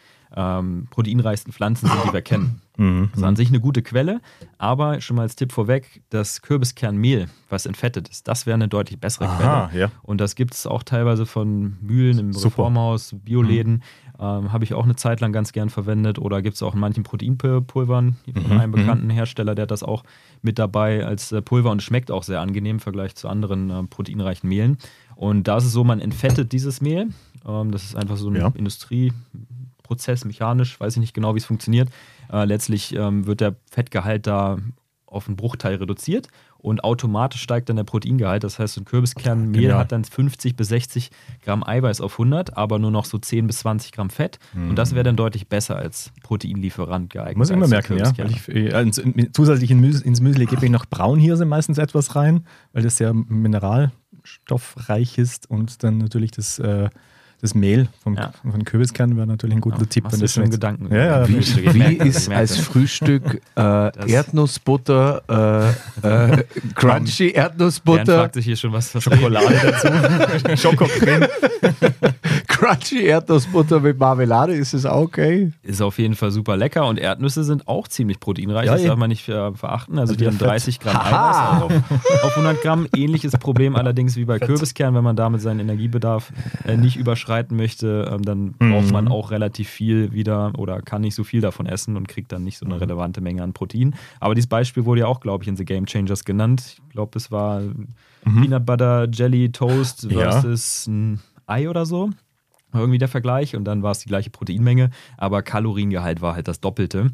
proteinreichsten Pflanzen sind, die wir kennen. Das ist an sich eine gute Quelle, aber schon mal als Tipp vorweg, das Kürbiskernmehl, was entfettet ist, das wäre eine deutlich bessere Quelle. Ja. Und das gibt es auch teilweise von Mühlen im Reformhaus, Bioläden, habe ich auch eine Zeit lang ganz gern verwendet, oder gibt es auch in manchen Proteinpulvern von einem bekannten Hersteller, der hat das auch mit dabei als Pulver und schmeckt auch sehr angenehm im Vergleich zu anderen proteinreichen Mehlen. Und da ist es so, man entfettet dieses Mehl, das ist einfach so ein Industrieprozess, mechanisch, weiß ich nicht genau, wie es funktioniert. Letztlich wird der Fettgehalt da auf einen Bruchteil reduziert und automatisch steigt dann der Proteingehalt. Das heißt, ein Kürbiskernmehl hat dann 50 bis 60 Gramm Eiweiß auf 100, aber nur noch so 10 bis 20 Gramm Fett. Und das wäre dann deutlich besser als Proteinlieferant geeignet. Muss ich immer merken, weil zusätzlich ins Müsli gebe ich noch Braunhirse meistens etwas rein, weil das sehr mineralstoffreich ist und dann natürlich das Das Mehl von Kürbiskern wäre natürlich ein guter Tipp. Machst du schon Gedanken? Ja, Wie ist als Frühstück Erdnussbutter, crunchy Bernd Erdnussbutter, fragt sich hier schon, was Schokolade dazu, Schokocreme. crunchy Erdnussbutter mit Marmelade, ist es auch okay? Ist auf jeden Fall super lecker und Erdnüsse sind auch ziemlich proteinreich, Ja, das darf eben. man nicht verachten. Also die ja haben Fett. 30 Gramm Eiweiß auf 100 Gramm. Ähnliches Problem allerdings wie bei Kürbiskernen, wenn man damit seinen Energiebedarf nicht überschreiten möchte, dann braucht man auch relativ viel wieder oder kann nicht so viel davon essen und kriegt dann nicht so eine relevante Menge an Protein. Aber dieses Beispiel wurde ja auch, glaube ich, in The Game Changers genannt. Ich glaube, es war Peanut Butter Jelly Toast versus ein Ei oder so. Irgendwie der Vergleich und dann war es die gleiche Proteinmenge, aber Kaloriengehalt war halt das Doppelte.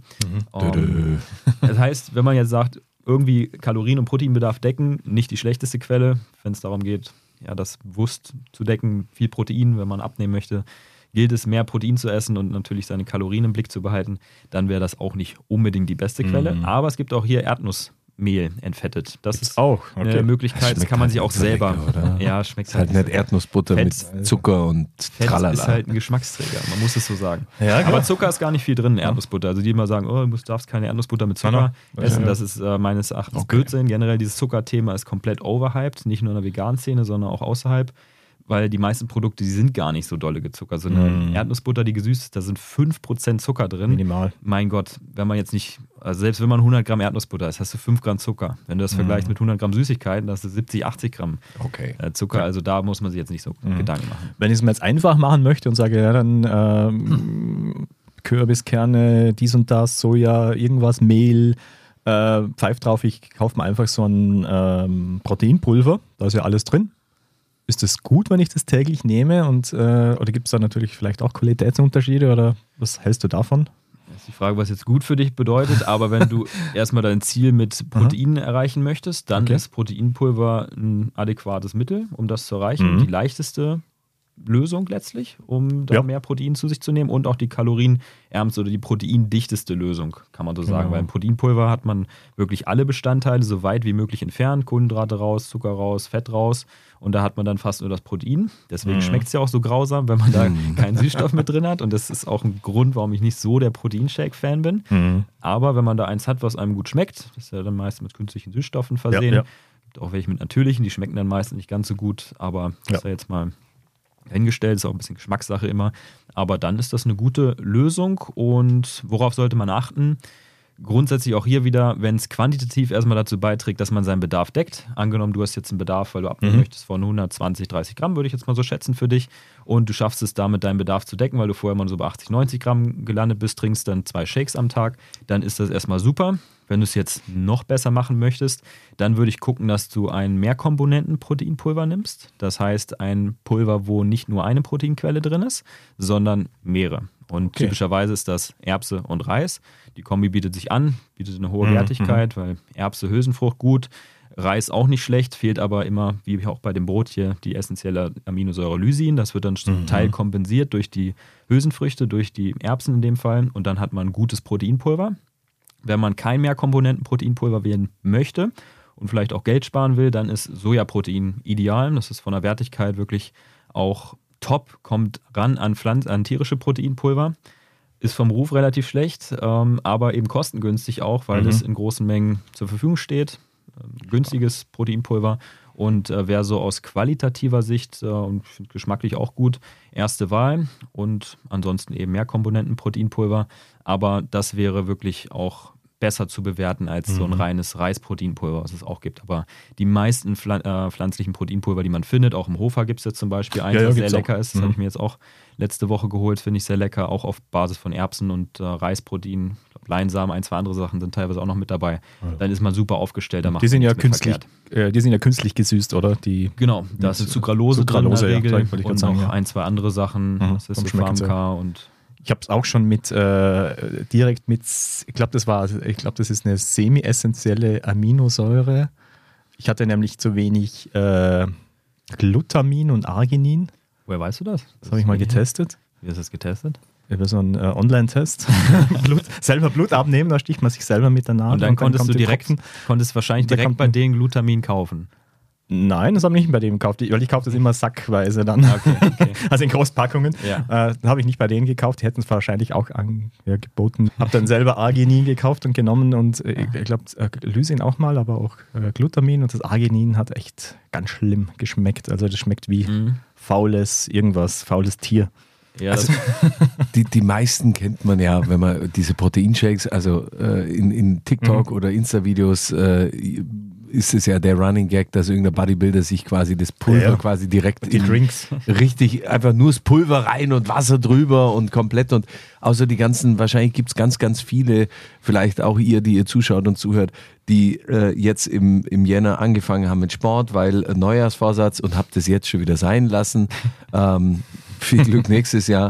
Das heißt, wenn man jetzt sagt, irgendwie Kalorien- und Proteinbedarf decken, nicht die schlechteste Quelle, wenn es darum geht, ja, das bewusst zu decken, viel Protein, wenn man abnehmen möchte, gilt es, mehr Protein zu essen und natürlich seine Kalorien im Blick zu behalten, dann wäre das auch nicht unbedingt die beste Quelle. Aber es gibt auch hier Erdnussmehl entfettet. Das ist auch eine Möglichkeit, das kann man sich auch selber. Oder? Ja, schmeckt Ist halt nicht Erdnussbutter mit Zucker und Fett Tralala. ist halt ein Geschmacksträger, man muss es so sagen. Ja, klar. Aber Zucker ist gar nicht viel drin in Erdnussbutter. Also die immer sagen, oh, du darfst keine Erdnussbutter mit Zucker essen. Ja. Das ist meines Erachtens Blödsinn. Generell dieses Zuckerthema ist komplett overhyped, nicht nur in der veganen Szene, sondern auch außerhalb. Weil die meisten Produkte, die sind gar nicht so dolle gezuckert. So eine Erdnussbutter, die gesüßt ist, da sind 5% Zucker drin. Minimal. Mein Gott, wenn man jetzt nicht, also selbst wenn man 100 Gramm Erdnussbutter ist, hast du 5 Gramm Zucker. Wenn du das vergleichst mit 100 Gramm Süßigkeiten, dann hast du 70, 80 Gramm Zucker. Also da muss man sich jetzt nicht so Gedanken machen. Wenn ich es mir jetzt einfach machen möchte und sage, ja, dann Kürbiskerne, dies und das, Soja, irgendwas, Mehl, pfeif drauf, ich kaufe mir einfach so ein Proteinpulver, da ist ja alles drin. Ist das gut, wenn ich das täglich nehme? Oder gibt es da natürlich vielleicht auch Qualitätsunterschiede? Oder was hältst du davon? Das ist die Frage, was jetzt gut für dich bedeutet. Aber wenn du erstmal dein Ziel mit Proteinen erreichen möchtest, dann ist Proteinpulver ein adäquates Mittel, um das zu erreichen. Die leichteste Lösung letztlich, um da mehr Protein zu sich zu nehmen und auch die kalorienärmste oder die proteindichteste Lösung, kann man so sagen. Weil im Proteinpulver hat man wirklich alle Bestandteile so weit wie möglich entfernt. Kohlenhydrate raus, Zucker raus, Fett raus. Und da hat man dann fast nur das Protein. Deswegen schmeckt es ja auch so grausam, wenn man da keinen Süßstoff mit drin hat. Und das ist auch ein Grund, warum ich nicht so der Proteinshake-Fan bin. Aber wenn man da eins hat, was einem gut schmeckt, das ist ja dann meist mit künstlichen Süßstoffen versehen. Gibt auch welche mit natürlichen, die schmecken dann meistens nicht ganz so gut. Aber das ist ja jetzt mal hingestellt, ist auch ein bisschen Geschmackssache immer. Aber dann ist das eine gute Lösung. Und worauf sollte man achten? Grundsätzlich auch hier wieder, wenn es quantitativ erstmal dazu beiträgt, dass man seinen Bedarf deckt. Angenommen, du hast jetzt einen Bedarf, weil du abnehmen möchtest von 120, 30 Gramm, würde ich jetzt mal so schätzen für dich. Und du schaffst es damit, deinen Bedarf zu decken, weil du vorher mal so bei 80, 90 Gramm gelandet bist, trinkst dann 2 Shakes am Tag. Dann ist das erstmal super. Wenn du es jetzt noch besser machen möchtest, dann würde ich gucken, dass du ein Mehrkomponenten-Proteinpulver nimmst. Das heißt, ein Pulver, wo nicht nur eine Proteinquelle drin ist, sondern mehrere. Und typischerweise ist das Erbse und Reis. Die Kombi bietet sich an, bietet eine hohe Wertigkeit, weil Erbse, Hülsenfrucht gut, Reis auch nicht schlecht, fehlt aber immer, wie auch bei dem Brot hier, die essentielle Aminosäure Lysin. Das wird dann zum Teil kompensiert durch die Hülsenfrüchte, durch die Erbsen in dem Fall. Und dann hat man ein gutes Proteinpulver. Wenn man kein Mehrkomponenten-Proteinpulver wählen möchte und vielleicht auch Geld sparen will, dann ist Sojaprotein ideal. Das ist von der Wertigkeit wirklich auch top, kommt ran an tierische Proteinpulver. Ist vom Ruf relativ schlecht, aber eben kostengünstig auch, weil es in großen Mengen zur Verfügung steht. Günstiges Proteinpulver. Und wäre so aus qualitativer Sicht und geschmacklich auch gut, erste Wahl. Und ansonsten eben Mehrkomponenten-Proteinpulver. Aber das wäre wirklich auch besser zu bewerten als so ein reines Reisproteinpulver, was es auch gibt. Aber die meisten pflanzlichen Proteinpulver, die man findet, auch im Hofer gibt es jetzt zum Beispiel eins, das sehr lecker ist. Das habe ich mir jetzt auch letzte Woche geholt, finde ich sehr lecker. Auch auf Basis von Erbsen und Reisprotein. Ich glaube, Leinsamen, 1, 2 andere Sachen sind teilweise auch noch mit dabei. Dann ist man super aufgestellt. Die sind ja künstlich gesüßt, oder? Genau, da ist eine Sucralose drin in der Regel und sagen, noch 1, 2 andere Sachen. Das ist so Pharmaka und ich habe es auch schon direkt mit, ich glaube, das ist eine semi-essentielle Aminosäure. Ich hatte nämlich zu wenig Glutamin und Arginin. Woher weißt du das? Das habe ich mal getestet. Wie hast du das getestet? Über so einen Online-Test. Selber Blut abnehmen, da sticht man sich selber mit der Nadel. Und dann konntest du wahrscheinlich direkt bei denen Glutamin kaufen. Nein, das habe ich nicht bei denen gekauft, weil ich kaufe das immer sackweise dann. Okay. Also in Großpackungen. Ja. Habe ich nicht bei denen gekauft, die hätten es wahrscheinlich auch angeboten. Habe dann selber Arginin gekauft und genommen und ich glaube Lysin auch mal, aber auch Glutamin, und das Arginin hat echt ganz schlimm geschmeckt. Also das schmeckt wie faules Tier. Ja, Also die meisten kennt man ja, wenn man diese Proteinshakes, also in TikTok oder Insta-Videos ist es ja der Running Gag, dass irgendein Bodybuilder sich quasi das Pulver quasi direkt die Drinks. Richtig, einfach nur das Pulver rein und Wasser drüber und komplett, und außer die ganzen, wahrscheinlich gibt es ganz, ganz viele, vielleicht auch ihr, die ihr zuschaut und zuhört, die jetzt im Jänner angefangen haben mit Sport, weil Neujahrsvorsatz, und habt es jetzt schon wieder sein lassen. Viel Glück nächstes Jahr.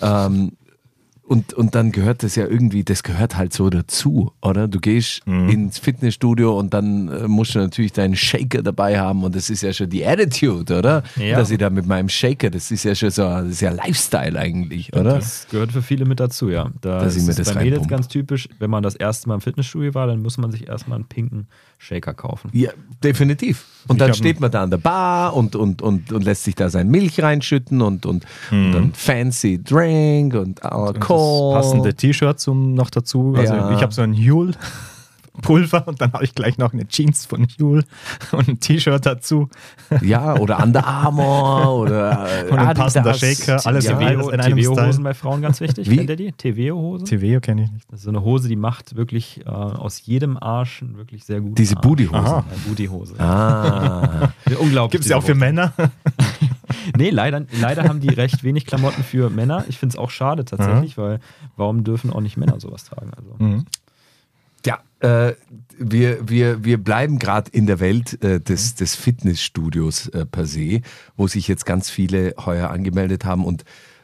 Und dann gehört das ja irgendwie, das gehört halt so dazu, oder? Du gehst ins Fitnessstudio und dann musst du natürlich deinen Shaker dabei haben, und das ist ja schon die Attitude, oder? Ja. Dass ich da mit meinem Shaker, das ist ja schon so, das ist ja Lifestyle eigentlich, oder? Das gehört für viele mit dazu, ja. Dass ich mir das bei Mädels reinpump. ganz typisch, wenn man das erste Mal im Fitnessstudio war, dann muss man sich erstmal einen pinken Shaker kaufen. Ja, definitiv. Und Ich dann hab steht man da an der Bar und lässt sich da sein Milch reinschütten und dann fancy Drink und Alkohol. Passende T-Shirts noch dazu. Also Ja. ich habe so ein Huel-Pulver und dann habe ich gleich noch eine Jeans von Huel und ein T-Shirt dazu. Ja, oder Under Armour oder Und ein passender Adidas. Shaker, alles ja. in einem TVO-Hosen Style. bei Frauen ganz wichtig. Wie? Kennt ihr die? TVO-Hosen? TVO kenne ich nicht. Das ist so eine Hose, die macht wirklich aus jedem Arsch einen wirklich sehr guten Diese Arsch. Booty-Hosen. Aha. Ja, Booty-Hose. Ah. Unglaublich. Gibt es ja auch für Männer. Nee, leider haben die recht wenig Klamotten für Männer. Ich finde es auch schade tatsächlich, weil warum dürfen auch nicht Männer sowas tragen? Also. Ja, wir bleiben gerade in der Welt des Fitnessstudios per se, wo sich jetzt ganz viele heuer angemeldet haben, und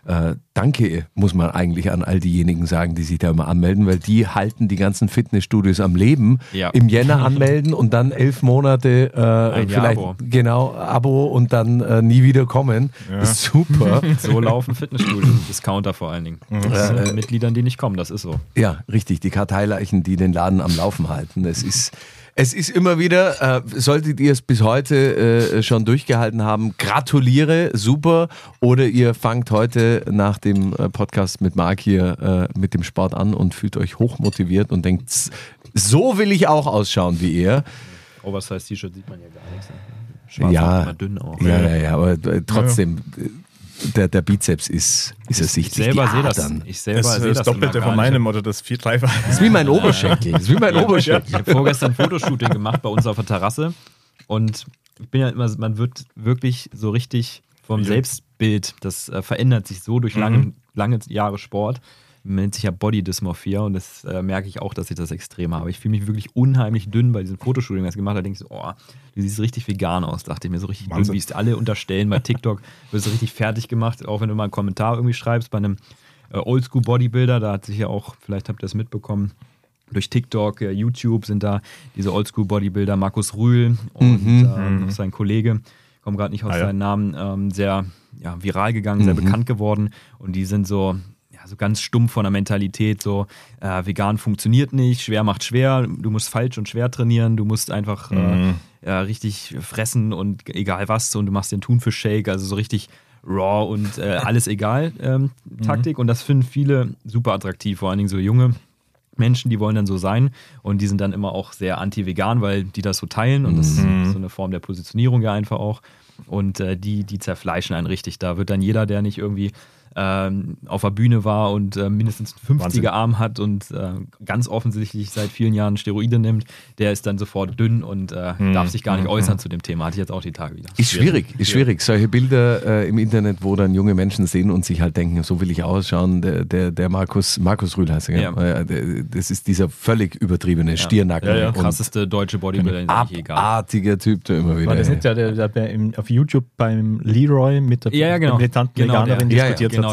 danke muss man eigentlich an all diejenigen sagen, die sich da immer anmelden, weil die halten die ganzen Fitnessstudios am Leben. Ja. Im Jänner anmelden und dann 11 Monate Ein Jahr vielleicht Abo. Genau, Abo und dann nie wieder kommen. Das ist super. So laufen Fitnessstudios, Discounter vor allen Dingen. Das Mitgliedern, die nicht kommen, das ist so. Ja, richtig, die Karteileichen, die den Laden am Laufen halten. Es ist immer wieder, solltet ihr es bis heute schon durchgehalten haben, gratuliere, super. Oder ihr fangt heute nach dem Podcast mit Marc hier mit dem Sport an und fühlt euch hochmotiviert und denkt, so will ich auch ausschauen wie ihr. Oversize-T-Shirt sieht man ja gar nichts. Ne? Schwarz Ja, macht immer dünn auch. ja, aber trotzdem, der Bizeps ist ersichtlich. Ich selber Die sehe das. Adern. Ich selber Das sehe ist das das Doppelte immer von gar nicht. meinem oder das Dreifache. Das ist wie mein Oberschenkel. Das ist wie mein Oberschenkel. Ich habe vorgestern ein Fotoshooting gemacht bei uns auf der Terrasse, und ich bin ja immer, man wird wirklich so richtig vom Selbstbild, das verändert sich so durch lange Jahre Sport. Nennt sich ja Body Dysmorphia, und das merke ich auch, dass ich das extrem habe. Ich fühle mich wirklich unheimlich dünn bei diesem Fotoshooting, das ich gemacht habe. Da denke ich so, oh, du siehst richtig vegan aus, dachte ich mir, so richtig Wahnsinn. dünn, wie es alle unterstellen. Bei TikTok wird es richtig fertig gemacht, auch wenn du mal einen Kommentar irgendwie schreibst bei einem Oldschool-Bodybuilder, da hat sich ja auch, vielleicht habt ihr das mitbekommen, durch TikTok, YouTube sind da diese Oldschool-Bodybuilder, Markus Rühl und sein Kollege, komme gerade nicht aus seinen Namen, sehr viral gegangen, sehr bekannt geworden, und die sind so ganz stumpf von der Mentalität, so vegan funktioniert nicht, schwer macht schwer, du musst falsch und schwer trainieren, du musst einfach richtig fressen und egal was, und du machst den Thunfisch-Shake, also so richtig raw und alles egal Taktik, und das finden viele super attraktiv, vor allen Dingen so junge Menschen, die wollen dann so sein, und die sind dann immer auch sehr anti-vegan, weil die das so teilen, und das ist so eine Form der Positionierung ja einfach auch, und die zerfleischen einen richtig. Da wird dann jeder, der nicht irgendwie auf der Bühne war und mindestens einen 50er-Arm hat und ganz offensichtlich seit vielen Jahren Steroide nimmt, der ist dann sofort dünn und darf sich gar nicht äußern zu dem Thema. Hatte ich jetzt auch die Tage wieder. Ist schwierig. Solche Bilder im Internet, wo dann junge Menschen sehen und sich halt denken, so will ich ausschauen, der Markus Rühl heißt er, ja. Das ist dieser völlig übertriebene Stirnacken. Der und krasseste deutsche Bodybuilder, den ist egal. abartiger Typ, der immer wieder. War das nicht der auf YouTube beim Leroy mit der Ja, genau. militanten Genau Veganerin der. diskutiert Genau hat? der.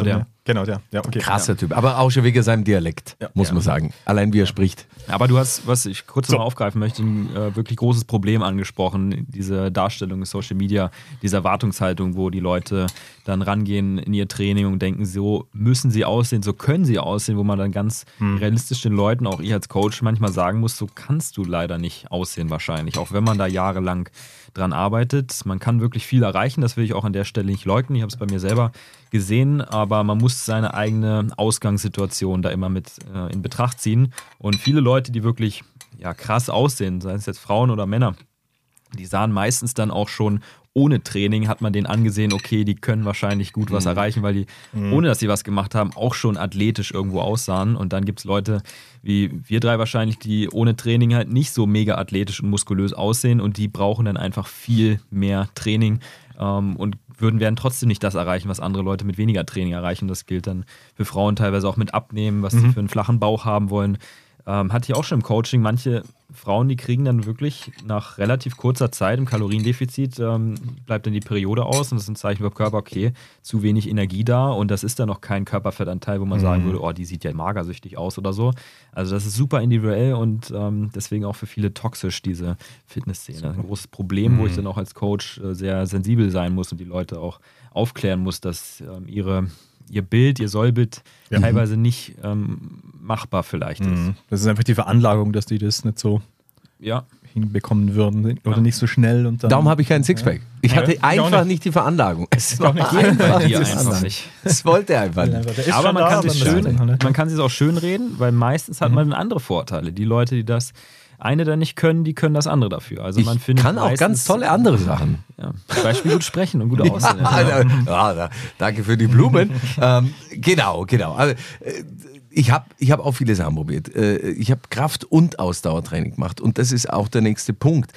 Genau, ja. Okay. Krasser Typ, aber auch schon wegen seinem Dialekt, muss man sagen. Allein wie er spricht. Aber du hast, was ich kurz noch aufgreifen möchte, ein wirklich großes Problem angesprochen, diese Darstellung in Social Media, diese Erwartungshaltung, wo die Leute dann rangehen in ihr Training und denken, so müssen sie aussehen, so können sie aussehen, wo man dann ganz realistisch den Leuten, auch ich als Coach, manchmal sagen muss, so kannst du leider nicht aussehen wahrscheinlich, auch wenn man da jahrelang dran arbeitet. Man kann wirklich viel erreichen, das will ich auch an der Stelle nicht leugnen, ich habe es bei mir selber gesehen, aber man muss seine eigene Ausgangssituation da immer mit in Betracht ziehen. Und viele Leute, die wirklich krass aussehen, seien es jetzt Frauen oder Männer, die sahen meistens dann auch schon ohne Training, hat man denen angesehen, okay, die können wahrscheinlich gut was erreichen, weil die, ohne dass sie was gemacht haben, auch schon athletisch irgendwo aussahen. Und dann gibt es Leute wie wir drei wahrscheinlich, die ohne Training halt nicht so mega athletisch und muskulös aussehen und die brauchen dann einfach viel mehr Training und werden trotzdem nicht das erreichen, was andere Leute mit weniger Training erreichen. Das gilt dann für Frauen teilweise auch mit Abnehmen, was sie für einen flachen Bauch haben wollen. Hatte ich auch schon im Coaching, manche Frauen, die kriegen dann wirklich nach relativ kurzer Zeit im Kaloriendefizit, bleibt dann die Periode aus und das ist ein Zeichen für den Körper, okay, zu wenig Energie da und das ist dann noch kein Körperfettanteil, wo man sagen würde, oh, die sieht ja magersüchtig aus oder so. Also das ist super individuell und deswegen auch für viele toxisch, diese Fitnessszene. Ein großes Problem, wo ich dann auch als Coach sehr sensibel sein muss und die Leute auch aufklären muss, dass ihr Bild, ihr Sollbild teilweise nicht machbar vielleicht ist. Das ist einfach die Veranlagung, dass die das nicht so hinbekommen würden oder nicht so schnell. Und dann, darum habe ich keinen Sixpack. Ich hatte einfach nicht die Veranlagung. Es war einfach nicht. Es wollte er einfach nicht. Aber man kann sich auch schön reden, weil meistens hat man andere Vorteile. Die Leute, die das eine da nicht können, die können das andere dafür. Also man findet kann auch ganz tolle andere Sachen. Ja, zum Beispiel gut sprechen und gut aussehen. Danke für die Blumen. Genau. Also, ich hab auch viele Sachen probiert. Ich habe Kraft- und Ausdauertraining gemacht. Und das ist auch der nächste Punkt.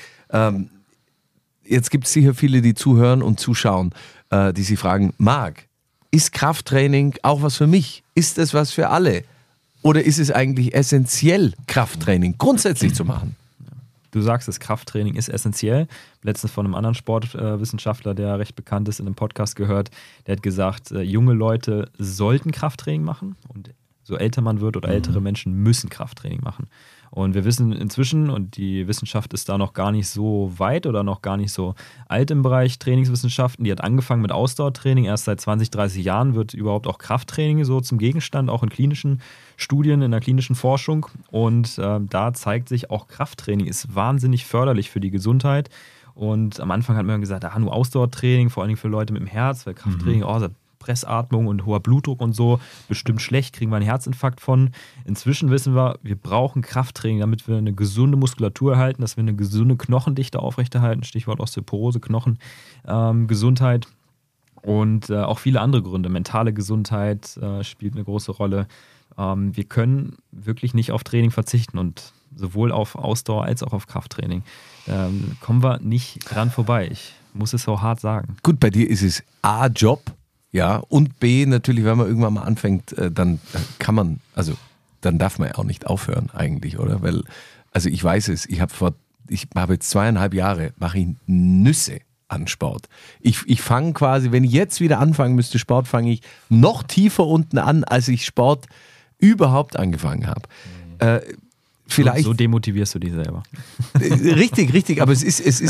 Jetzt gibt es sicher viele, die zuhören und zuschauen, die sich fragen, Marc, ist Krafttraining auch was für mich? Ist das was für alle? Oder ist es eigentlich essentiell, Krafttraining grundsätzlich zu machen? Du sagst es, Krafttraining ist essentiell. Letztens von einem anderen Sportwissenschaftler, der recht bekannt ist, in einem Podcast gehört, der hat gesagt, junge Leute sollten Krafttraining machen und so älter man wird oder ältere Menschen müssen Krafttraining machen. Und wir wissen inzwischen, und die Wissenschaft ist da noch gar nicht so weit oder noch gar nicht so alt im Bereich Trainingswissenschaften, die hat angefangen mit Ausdauertraining. Erst seit 20, 30 Jahren wird überhaupt auch Krafttraining so zum Gegenstand, auch in klinischen Studien, in der klinischen Forschung. Und da zeigt sich, auch Krafttraining ist wahnsinnig förderlich für die Gesundheit. Und am Anfang hat man gesagt, nur Ausdauertraining, vor allem für Leute mit dem Herz, weil Krafttraining, Pressatmung und hoher Blutdruck und so, bestimmt schlecht, kriegen wir einen Herzinfarkt von. Inzwischen wissen wir brauchen Krafttraining, damit wir eine gesunde Muskulatur erhalten, dass wir eine gesunde Knochendichte aufrechterhalten, Stichwort Osteoporose, Knochengesundheit und auch viele andere Gründe. Mentale Gesundheit spielt eine große Rolle. Wir können wirklich nicht auf Training verzichten und sowohl auf Ausdauer als auch auf Krafttraining. Kommen wir nicht dran vorbei. Ich muss es so hart sagen. Gut, bei dir ist es A, Job. Ja, und B, natürlich, wenn man irgendwann mal anfängt, dann kann man, also dann darf man ja auch nicht aufhören eigentlich, oder? Weil, also ich weiß es, ich habe jetzt 2,5 Jahre, mache ich Nüsse an Sport. Ich fange quasi, wenn ich jetzt wieder anfangen müsste, Sport, fange ich noch tiefer unten an, als ich Sport überhaupt angefangen habe. Vielleicht, so demotivierst du dich selber. Richtig, aber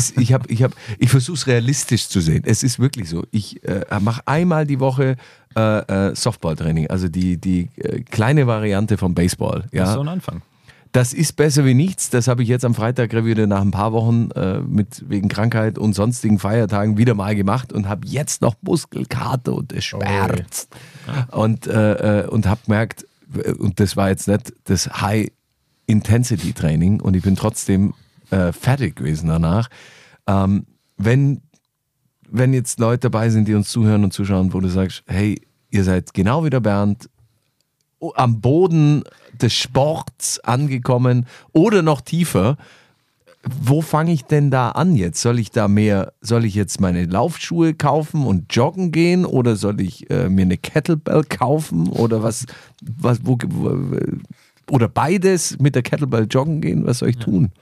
ich versuche es realistisch zu sehen. Es ist wirklich so. Ich mache einmal die Woche Softballtraining, also die kleine Variante vom Baseball. Ja. Das ist so ein Anfang. Das ist besser wie nichts. Das habe ich jetzt am Freitag wieder nach ein paar Wochen wegen Krankheit und sonstigen Feiertagen wieder mal gemacht und habe jetzt noch Muskelkater und es schmerzt. Und habe gemerkt, und das war jetzt nicht das High-Intensity-Training und ich bin trotzdem fertig gewesen danach. Wenn jetzt Leute dabei sind, die uns zuhören und zuschauen, wo du sagst, hey, ihr seid genau wie der Bernd, am Boden des Sports angekommen oder noch tiefer, wo fange ich denn da an jetzt? Soll ich jetzt meine Laufschuhe kaufen und joggen gehen oder soll ich mir eine Kettlebell kaufen oder oder beides mit der Kettlebell joggen gehen? Was soll ich tun?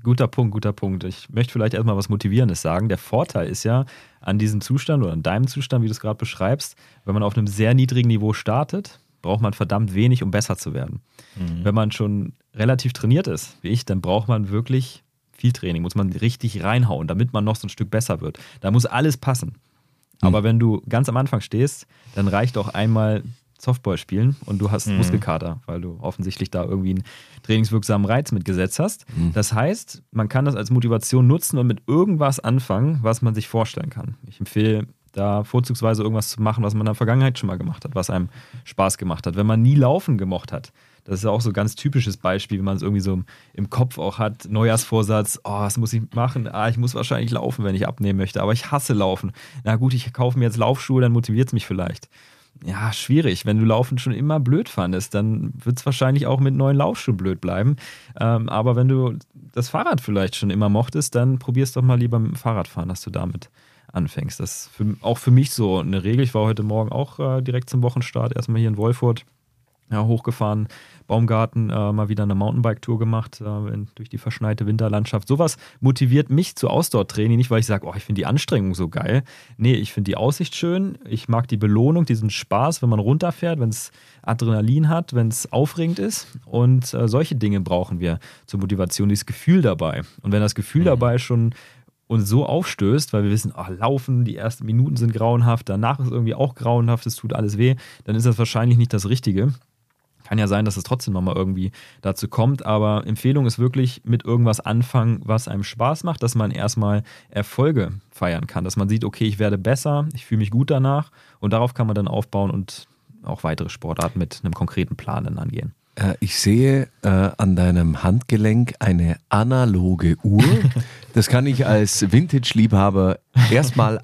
Guter Punkt. Ich möchte vielleicht erstmal was Motivierendes sagen. Der Vorteil ist ja an diesem Zustand oder an deinem Zustand, wie du es gerade beschreibst, wenn man auf einem sehr niedrigen Niveau startet, braucht man verdammt wenig, um besser zu werden. Wenn man schon relativ trainiert ist, wie ich, dann braucht man wirklich viel Training, muss man richtig reinhauen, damit man noch so ein Stück besser wird. Da muss alles passen. Aber wenn du ganz am Anfang stehst, dann reicht auch einmal Softball spielen und du hast Muskelkater, weil du offensichtlich da irgendwie einen trainingswirksamen Reiz mitgesetzt hast. Das heißt, man kann das als Motivation nutzen und mit irgendwas anfangen, was man sich vorstellen kann. Ich empfehle da vorzugsweise irgendwas zu machen, was man in der Vergangenheit schon mal gemacht hat, was einem Spaß gemacht hat. Wenn man nie Laufen gemocht hat, das ist ja auch so ein ganz typisches Beispiel, wie man es irgendwie so im Kopf auch hat, Neujahrsvorsatz, was muss ich machen? Ich muss wahrscheinlich laufen, wenn ich abnehmen möchte, aber ich hasse Laufen. Na gut, ich kaufe mir jetzt Laufschuhe, dann motiviert es mich vielleicht. Ja, schwierig. Wenn du Laufen schon immer blöd fandest, dann wird es wahrscheinlich auch mit neuen Laufschuhen blöd bleiben. Aber wenn du das Fahrrad vielleicht schon immer mochtest, dann probier's doch mal lieber mit dem Fahrradfahren, dass du damit anfängst. Das ist auch für mich so eine Regel. Ich war heute Morgen auch direkt zum Wochenstart erstmal hier in Wolfurt hochgefahren, Baumgarten, mal wieder eine Mountainbike-Tour gemacht durch die verschneite Winterlandschaft. Sowas motiviert mich zu Ausdauertraining, nicht weil ich sage, ich finde die Anstrengung so geil. Nee, ich finde die Aussicht schön, ich mag die Belohnung, diesen Spaß, wenn man runterfährt, wenn es Adrenalin hat, wenn es aufregend ist und solche Dinge brauchen wir zur Motivation, dieses Gefühl dabei. Und wenn das Gefühl dabei schon uns so aufstößt, weil wir wissen, Laufen, die ersten Minuten sind grauenhaft, danach ist irgendwie auch grauenhaft, es tut alles weh, dann ist das wahrscheinlich nicht das Richtige. Kann ja sein, dass es trotzdem nochmal irgendwie dazu kommt, aber Empfehlung ist wirklich mit irgendwas anfangen, was einem Spaß macht, dass man erstmal Erfolge feiern kann, dass man sieht, okay, ich werde besser, ich fühle mich gut danach und darauf kann man dann aufbauen und auch weitere Sportarten mit einem konkreten Plan dann angehen. Ich sehe an deinem Handgelenk eine analoge Uhr. Das kann ich als Vintage-Liebhaber erstmal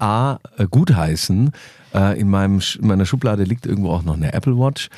gutheißen. In meiner Schublade liegt irgendwo auch noch eine Apple Watch.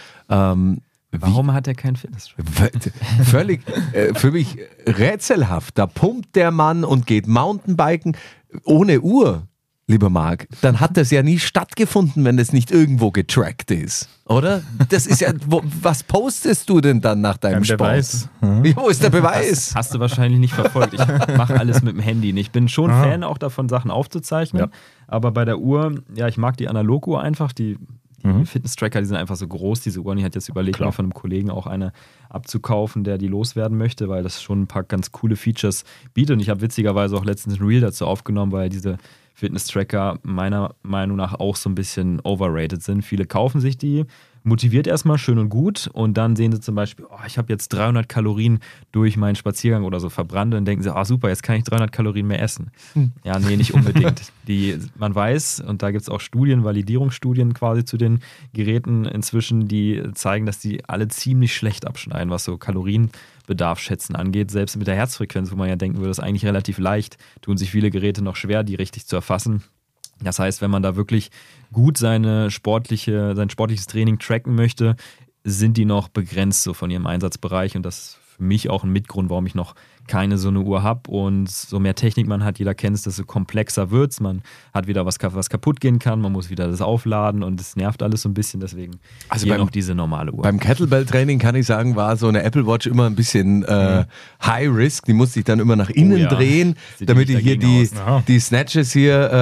Warum hat er keinen Fitness-Tracker? Völlig für mich rätselhaft. Da pumpt der Mann und geht Mountainbiken ohne Uhr, lieber Marc. Dann hat das ja nie stattgefunden, wenn das nicht irgendwo getrackt ist, oder? Das ist ja, was postest du denn dann nach deinem Sport? Beweis. Wo ist der Beweis? Hast du wahrscheinlich nicht verfolgt. Ich mache alles mit dem Handy. Ich bin schon Fan auch davon, Sachen aufzuzeichnen. Ja. Aber bei der Uhr, ich mag die Analoguhr einfach, die Fitness-Tracker, die sind einfach so groß, diese Uhren. Ich hatte jetzt überlegt, mal von einem Kollegen auch eine abzukaufen, der die loswerden möchte, weil das schon ein paar ganz coole Features bietet. Und ich habe witzigerweise auch letztens ein Reel dazu aufgenommen, weil diese Fitness-Tracker meiner Meinung nach auch so ein bisschen overrated sind. Viele kaufen sich die, motiviert erstmal, schön und gut, und dann sehen sie zum Beispiel, ich habe jetzt 300 Kalorien durch meinen Spaziergang oder so verbrannt, und dann denken sie, super, jetzt kann ich 300 Kalorien mehr essen. Ja, nee, nicht unbedingt. Man weiß, und da gibt es auch Studien, Validierungsstudien quasi zu den Geräten inzwischen, die zeigen, dass die alle ziemlich schlecht abschneiden, was so Kalorienbedarf schätzen angeht. Selbst mit der Herzfrequenz, wo man ja denken würde, das ist eigentlich relativ leicht, tun sich viele Geräte noch schwer, die richtig zu erfassen. Das heißt, wenn man da wirklich gut sein sportliches Training tracken möchte, sind die noch begrenzt so von ihrem Einsatzbereich, und das ist für mich auch ein Mitgrund, warum ich noch keine so eine Uhr habe. Und so mehr Technik man hat, jeder kennt es, desto komplexer wird es. Man hat wieder was kaputt gehen kann, man muss wieder das aufladen und es nervt alles so ein bisschen, deswegen hier noch diese normale Uhr. Beim Kettlebell-Training kann ich sagen, war so eine Apple Watch immer ein bisschen High Risk. Die musste ich dann immer nach innen drehen, damit ich hier die Snatches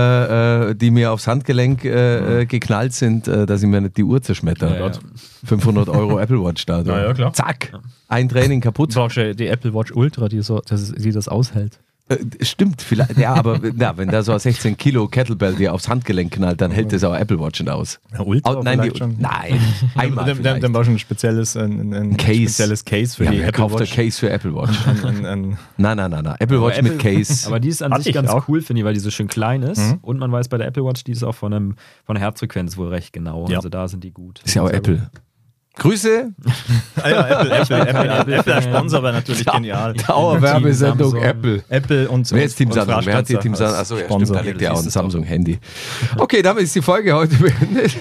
hier, die mir aufs Handgelenk geknallt sind, dass ich mir nicht die Uhr zerschmetter. Ja. 500 € Apple Watch da. So. Ja, klar. Zack, ein Training kaputt. Du brauchst ja die Apple Watch Ultra, die das aushält. Stimmt, vielleicht, ja, aber wenn da so 16 Kilo Kettlebell dir aufs Handgelenk knallt, dann hält das auch Apple Watch nicht aus. Ja, Ultra nein, schon. Nein, einmal dann war schon ein spezielles Case für die Apple kauft Watch. Der Case für Apple Watch. Nein. Apple Watch mit Case. Aber die ist an sich ganz cool, finde ich, weil die so schön klein ist. Und man weiß bei der Apple Watch, die ist auch von der Herzfrequenz wohl recht genau. Ja. Also da sind die gut. Ist ja auch Apple. Grüße. Apple als Sponsor wäre natürlich genial. Dauerwerbesendung Apple. Apple und wer ist Team Samsung? Wer hat hier Team Samsung? Achso, ja, stimmt, da liegt ja auch ein Samsung-Handy. Okay, damit ist die Folge heute beendet.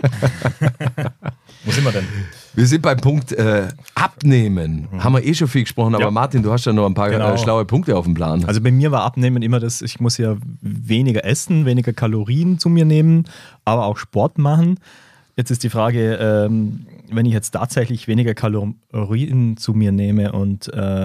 Wo sind wir denn? Wir sind beim Punkt Abnehmen. Haben wir schon viel gesprochen, aber Martin, du hast ja noch ein paar schlaue Punkte auf dem Plan. Also bei mir war Abnehmen immer das, ich muss ja weniger essen, weniger Kalorien zu mir nehmen, aber auch Sport machen. Jetzt ist die Frage, wenn ich jetzt tatsächlich weniger Kalorien zu mir nehme und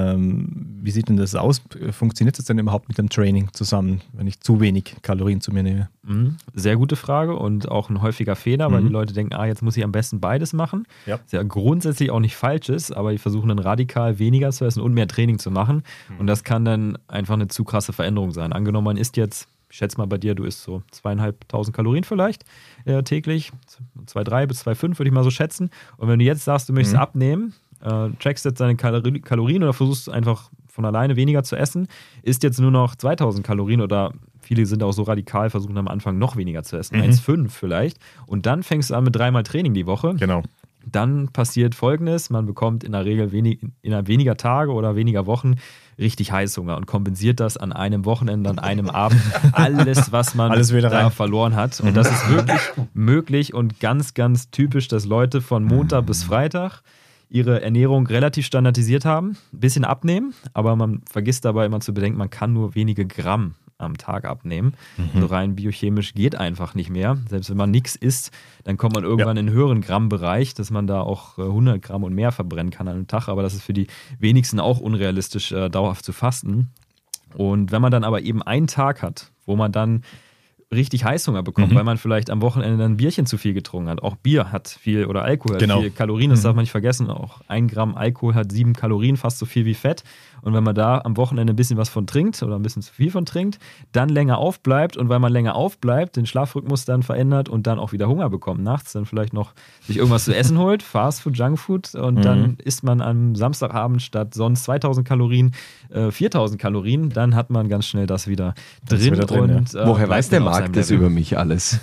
wie sieht denn das aus? Funktioniert das denn überhaupt mit dem Training zusammen, wenn ich zu wenig Kalorien zu mir nehme? Sehr gute Frage und auch ein häufiger Fehler, weil die Leute denken, jetzt muss ich am besten beides machen. Ja. Was ja grundsätzlich auch nicht falsch ist, aber die versuchen dann radikal weniger zu essen und mehr Training zu machen. Und das kann dann einfach eine zu krasse Veränderung sein. Angenommen, man isst jetzt, ich schätze mal bei dir, du isst so 2.500 Kalorien vielleicht täglich, 2,3 bis 2,5 würde ich mal so schätzen. Und wenn du jetzt sagst, du möchtest abnehmen, trackst jetzt deine Kalorien oder versuchst einfach von alleine weniger zu essen, isst jetzt nur noch 2.000 Kalorien oder viele sind auch so radikal, versuchen am Anfang noch weniger zu essen, 1,5 vielleicht. Und dann fängst du an mit 3-mal Training die Woche. Genau. Dann passiert Folgendes, man bekommt in der Regel innerhalb weniger Tage oder weniger Wochen richtig Heißhunger und kompensiert das an einem Wochenende, an einem Abend, alles, was man da verloren hat. Und das ist wirklich möglich und ganz, ganz typisch, dass Leute von Montag bis Freitag ihre Ernährung relativ standardisiert haben, ein bisschen abnehmen, aber man vergisst dabei immer zu bedenken, man kann nur wenige Gramm am Tag abnehmen. So rein biochemisch geht einfach nicht mehr. Selbst wenn man nichts isst, dann kommt man irgendwann in einen höheren Grammbereich, dass man da auch 100 Gramm und mehr verbrennen kann an einem Tag. Aber das ist für die wenigsten auch unrealistisch, dauerhaft zu fasten. Und wenn man dann aber eben einen Tag hat, wo man dann richtig Heißhunger bekommt, weil man vielleicht am Wochenende ein Bierchen zu viel getrunken hat. Auch Bier hat viel oder Alkohol hat viel Kalorien, das darf man nicht vergessen. Auch 1 Gramm Alkohol hat 7 Kalorien, fast so viel wie Fett. Und wenn man da am Wochenende ein bisschen was von trinkt oder ein bisschen zu viel von trinkt, dann länger aufbleibt und weil man länger aufbleibt, den Schlafrhythmus dann verändert und dann auch wieder Hunger bekommt, nachts dann vielleicht noch sich irgendwas zu essen holt, Fastfood, Junkfood und dann isst man am Samstagabend statt sonst 2.000 Kalorien 4.000 Kalorien, dann hat man ganz schnell das wieder drin. Und, woher weiß der Marc das über mich alles?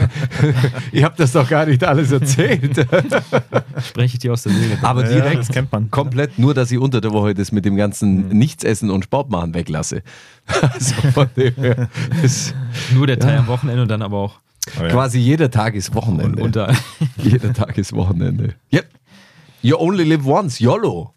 Ich habe das doch gar nicht alles erzählt. Spreche ich dir aus der Seele. Aber direkt das kennt man. komplett, nur dass ich unter der Woche das mit dem ganzen Nichtsessen und Sport machen weglasse. Also von dem her, nur der Teil am Wochenende und dann aber auch quasi jeder Tag ist Wochenende. Jeder Tag ist Wochenende. Yep. You only live once, YOLO.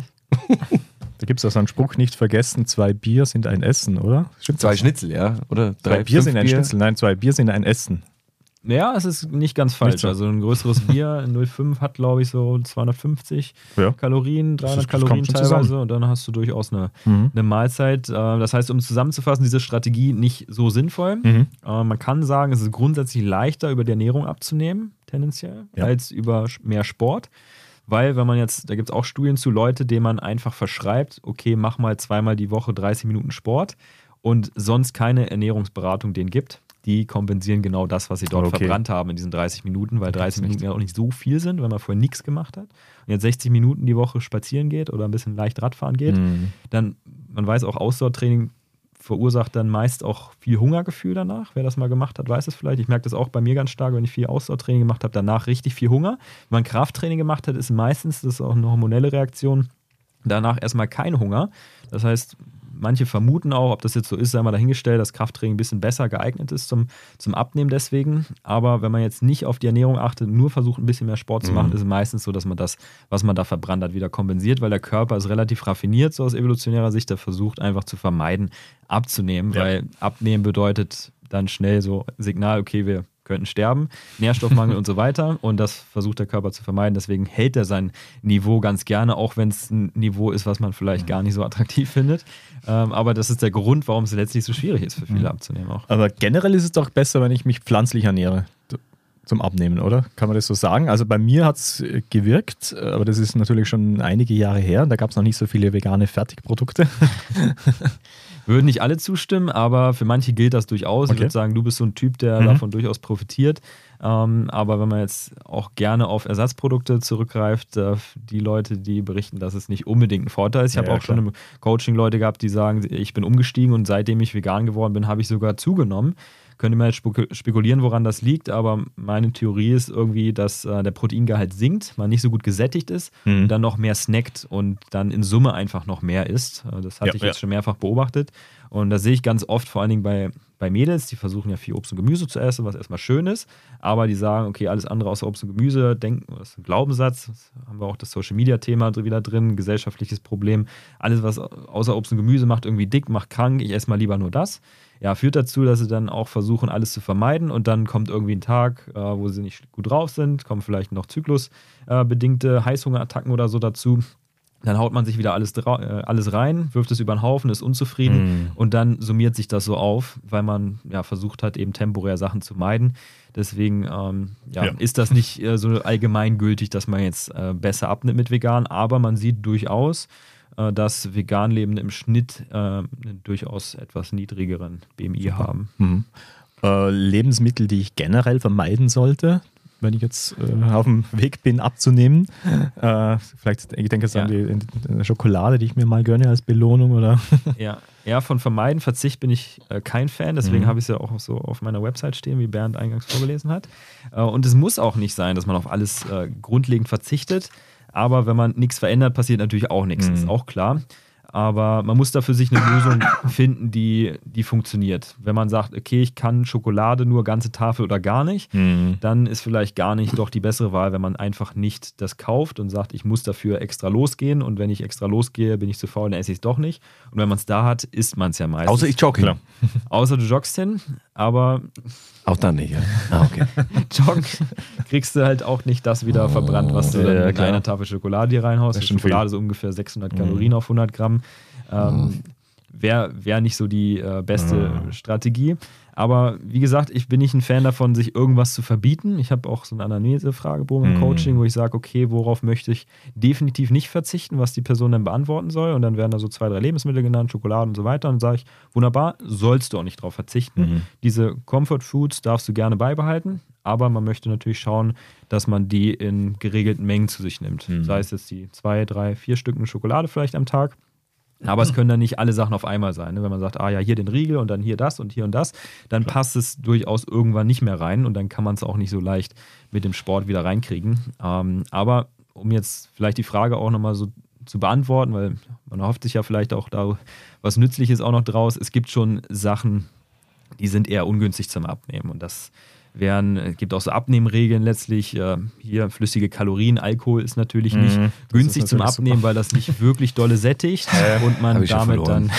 Da gibt es auch so einen Spruch, nicht vergessen, 2 Bier sind ein Essen, oder? Stimmt 2 Schnitzel, ja? Oder 2 Bier sind ein Schnitzel, nein, 2 Bier sind ein Essen. Ja, es ist nicht ganz falsch. Nicht so. Also ein größeres Bier, 0,5 hat, glaube ich, so 250 Kalorien, 300 Kalorien teilweise und dann hast du durchaus eine Mahlzeit. Das heißt, um es zusammenzufassen, diese Strategie nicht so sinnvoll. Man kann sagen, es ist grundsätzlich leichter, über die Ernährung abzunehmen, tendenziell, als über mehr Sport. Weil, wenn man jetzt, da gibt es auch Studien zu, Leute, denen man einfach verschreibt, okay, mach mal 2-mal die Woche 30 Minuten Sport und sonst keine Ernährungsberatung denen gibt, die kompensieren genau das, was sie dort verbrannt haben in diesen 30 Minuten, weil 30 Minuten ja auch nicht so viel sind, wenn man vorher nichts gemacht hat und jetzt 60 Minuten die Woche spazieren geht oder ein bisschen leicht Radfahren geht, dann, man weiß auch, Ausdauertraining verursacht dann meist auch viel Hungergefühl danach. Wer das mal gemacht hat, weiß es vielleicht. Ich merke das auch bei mir ganz stark, wenn ich viel Ausdauertraining gemacht habe, danach richtig viel Hunger. Wenn man Krafttraining gemacht hat, ist meistens, das ist auch eine hormonelle Reaktion, danach erstmal kein Hunger. Das heißt, manche vermuten auch, ob das jetzt so ist, sei mal dahingestellt, dass Krafttraining ein bisschen besser geeignet ist zum Abnehmen deswegen. Aber wenn man jetzt nicht auf die Ernährung achtet, nur versucht, ein bisschen mehr Sport zu machen, ist es meistens so, dass man das, was man da verbrannt hat, wieder kompensiert, weil der Körper ist relativ raffiniert, so aus evolutionärer Sicht, der versucht einfach zu vermeiden, abzunehmen, weil Abnehmen bedeutet dann schnell so Signal, okay, wir könnten sterben, Nährstoffmangel und so weiter und das versucht der Körper zu vermeiden, deswegen hält er sein Niveau ganz gerne, auch wenn es ein Niveau ist, was man vielleicht gar nicht so attraktiv findet, aber das ist der Grund, warum es letztlich so schwierig ist für viele abzunehmen auch. Aber generell ist es doch besser, wenn ich mich pflanzlich ernähre zum Abnehmen, oder? Kann man das so sagen? Also bei mir hat es gewirkt, aber das ist natürlich schon einige Jahre her, da gab es noch nicht so viele vegane Fertigprodukte. Würden nicht alle zustimmen, aber für manche gilt das durchaus. Okay. Ich würde sagen, du bist so ein Typ, der davon durchaus profitiert. Aber wenn man jetzt auch gerne auf Ersatzprodukte zurückgreift, die Leute, die berichten, dass es nicht unbedingt ein Vorteil ist. Ich habe auch schon im Coaching Leute gehabt, die sagen, ich bin umgestiegen und seitdem ich vegan geworden bin, habe ich sogar zugenommen. Könnte man jetzt spekulieren, woran das liegt, aber meine Theorie ist irgendwie, dass der Proteingehalt sinkt, man nicht so gut gesättigt ist und dann noch mehr snackt und dann in Summe einfach noch mehr isst. Das hatte ich jetzt schon mehrfach beobachtet und das sehe ich ganz oft, vor allen Dingen bei Mädels, die versuchen ja viel Obst und Gemüse zu essen, was erstmal schön ist, aber die sagen, okay, alles andere außer Obst und Gemüse, denken, das ist ein Glaubenssatz, das haben wir auch das Social-Media-Thema wieder drin, gesellschaftliches Problem, alles, was außer Obst und Gemüse macht irgendwie dick, macht krank, ich esse mal lieber nur das. ja, führt dazu, dass sie dann auch versuchen, alles zu vermeiden und dann kommt irgendwie ein Tag, wo sie nicht gut drauf sind, kommen vielleicht noch zyklusbedingte Heißhungerattacken oder so dazu. Dann haut man sich wieder alles rein, wirft es über den Haufen, ist unzufrieden und dann summiert sich das so auf, weil man ja versucht hat, eben temporär Sachen zu meiden. Deswegen ist das nicht so allgemeingültig, dass man jetzt besser abnimmt mit vegan, aber man sieht durchaus, dass vegan Lebende im Schnitt einen durchaus etwas niedrigeren BMI haben. Lebensmittel, die ich generell vermeiden sollte, wenn ich jetzt auf dem Weg bin, abzunehmen. Vielleicht, ich denke jetzt an die Schokolade, die ich mir mal gönne als Belohnung, oder? Ja, von Vermeiden, Verzicht bin ich kein Fan, deswegen habe ich es ja auch so auf meiner Website stehen, wie Bernd eingangs vorgelesen hat. Und es muss auch nicht sein, dass man auf alles grundlegend verzichtet, aber wenn man nichts verändert, passiert natürlich auch nichts, ist auch klar. Aber man muss da für sich eine Lösung finden, die funktioniert. Wenn man sagt, okay, ich kann Schokolade nur ganze Tafel oder gar nicht, dann ist vielleicht gar nicht doch die bessere Wahl, wenn man einfach nicht das kauft und sagt, ich muss dafür extra losgehen und wenn ich extra losgehe, bin ich zu faul, dann esse ich es doch nicht. Und wenn man es da hat, isst man es ja meistens. Außer ich jogge hin. Außer du joggst hin, aber auch dann nicht, ja. Okay. Joggen kriegst du halt auch nicht das wieder verbrannt, was du dann in einer Tafel Schokolade hier reinhaust. Schokolade so ungefähr 600 Kalorien auf 100 Gramm. Wäre nicht so die beste Strategie. Aber wie gesagt, ich bin nicht ein Fan davon, sich irgendwas zu verbieten. Ich habe auch so einen Analyse-Fragebogen im Coaching, wo ich sage, okay, worauf möchte ich definitiv nicht verzichten, was die Person dann beantworten soll. Und dann werden da so 2, 3 Lebensmittel genannt, Schokolade und so weiter. Und dann sage ich, wunderbar, sollst du auch nicht drauf verzichten. Diese Comfort Foods darfst du gerne beibehalten. Aber man möchte natürlich schauen, dass man die in geregelten Mengen zu sich nimmt. Sei es jetzt die 2, 3, 4 Stücken Schokolade vielleicht am Tag. Aber es können dann nicht alle Sachen auf einmal sein. Ne? Wenn man sagt, hier den Riegel und dann hier das und hier und das, dann passt es durchaus irgendwann nicht mehr rein und dann kann man es auch nicht so leicht mit dem Sport wieder reinkriegen. Aber um jetzt vielleicht die Frage auch nochmal so zu beantworten, weil man hofft sich ja vielleicht auch da was Nützliches auch noch draus. Es gibt schon Sachen, die sind eher ungünstig zum Abnehmen und das es gibt auch so Abnehmregeln letztlich. Hier flüssige Kalorien, Alkohol ist natürlich nicht günstig zum Abnehmen, weil das nicht wirklich dolle sättigt und man damit dann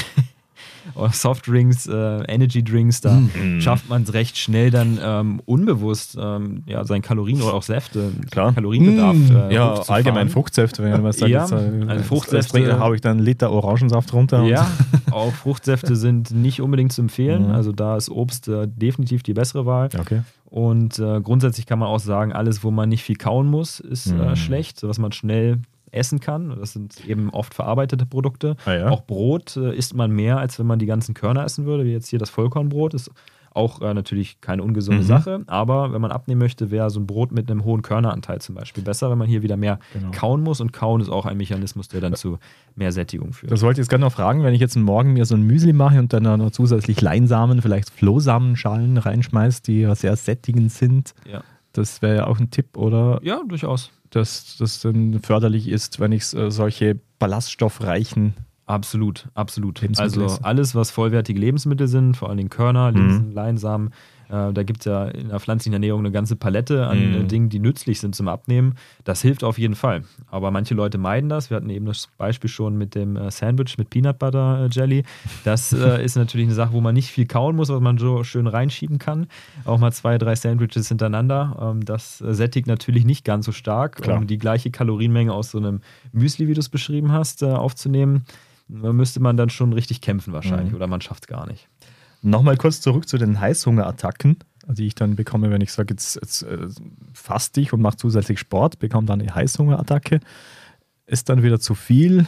Softdrinks, Energy Drinks, da schafft man es recht schnell dann unbewusst seinen Kalorien oder auch Säfte, Kalorienbedarf allgemein Fruchtsäfte, wenn du was sagst. Also Fruchtsäfte habe ich dann einen Liter Orangensaft runter. Ja, auch Fruchtsäfte sind nicht unbedingt zu empfehlen. Also da ist Obst definitiv die bessere Wahl. Okay. Und grundsätzlich kann man auch sagen, alles, wo man nicht viel kauen muss, ist schlecht, sodass man schnell essen kann. Das sind eben oft verarbeitete Produkte. Auch Brot isst man mehr, als wenn man die ganzen Körner essen würde, wie jetzt hier das Vollkornbrot. Ist auch natürlich keine ungesunde Sache, aber wenn man abnehmen möchte, wäre so ein Brot mit einem hohen Körneranteil zum Beispiel besser, wenn man hier wieder mehr kauen muss und kauen ist auch ein Mechanismus, der dann zu mehr Sättigung führt. Das wollte ich jetzt gerade noch fragen, wenn ich jetzt morgen mir so ein Müsli mache und dann noch zusätzlich Leinsamen, vielleicht Flohsamenschalen reinschmeiße, die ja sehr sättigend sind. Ja. Das wäre ja auch ein Tipp, oder? Ja, durchaus. Dass das dann förderlich ist, wenn ich solche ballaststoffreichen Absolut. Also alles, was vollwertige Lebensmittel sind, vor allen Dingen Körner, Linsen, Leinsamen, da gibt es ja in der pflanzlichen Ernährung eine ganze Palette an Dingen, die nützlich sind zum Abnehmen. Das hilft auf jeden Fall. Aber manche Leute meiden das. Wir hatten eben das Beispiel schon mit dem Sandwich mit Peanut Butter Jelly. Das ist natürlich eine Sache, wo man nicht viel kauen muss, was man so schön reinschieben kann. Auch mal 2, 3 Sandwiches hintereinander. Das sättigt natürlich nicht ganz so stark. Um die gleiche Kalorienmenge aus so einem Müsli, wie du es beschrieben hast, aufzunehmen, müsste man dann schon richtig kämpfen wahrscheinlich oder man schafft es gar nicht. Nochmal kurz zurück zu den Heißhungerattacken, die ich dann bekomme, wenn ich sage, jetzt faste ich und mache zusätzlich Sport, bekomme dann eine Heißhungerattacke. Ist dann wieder zu viel.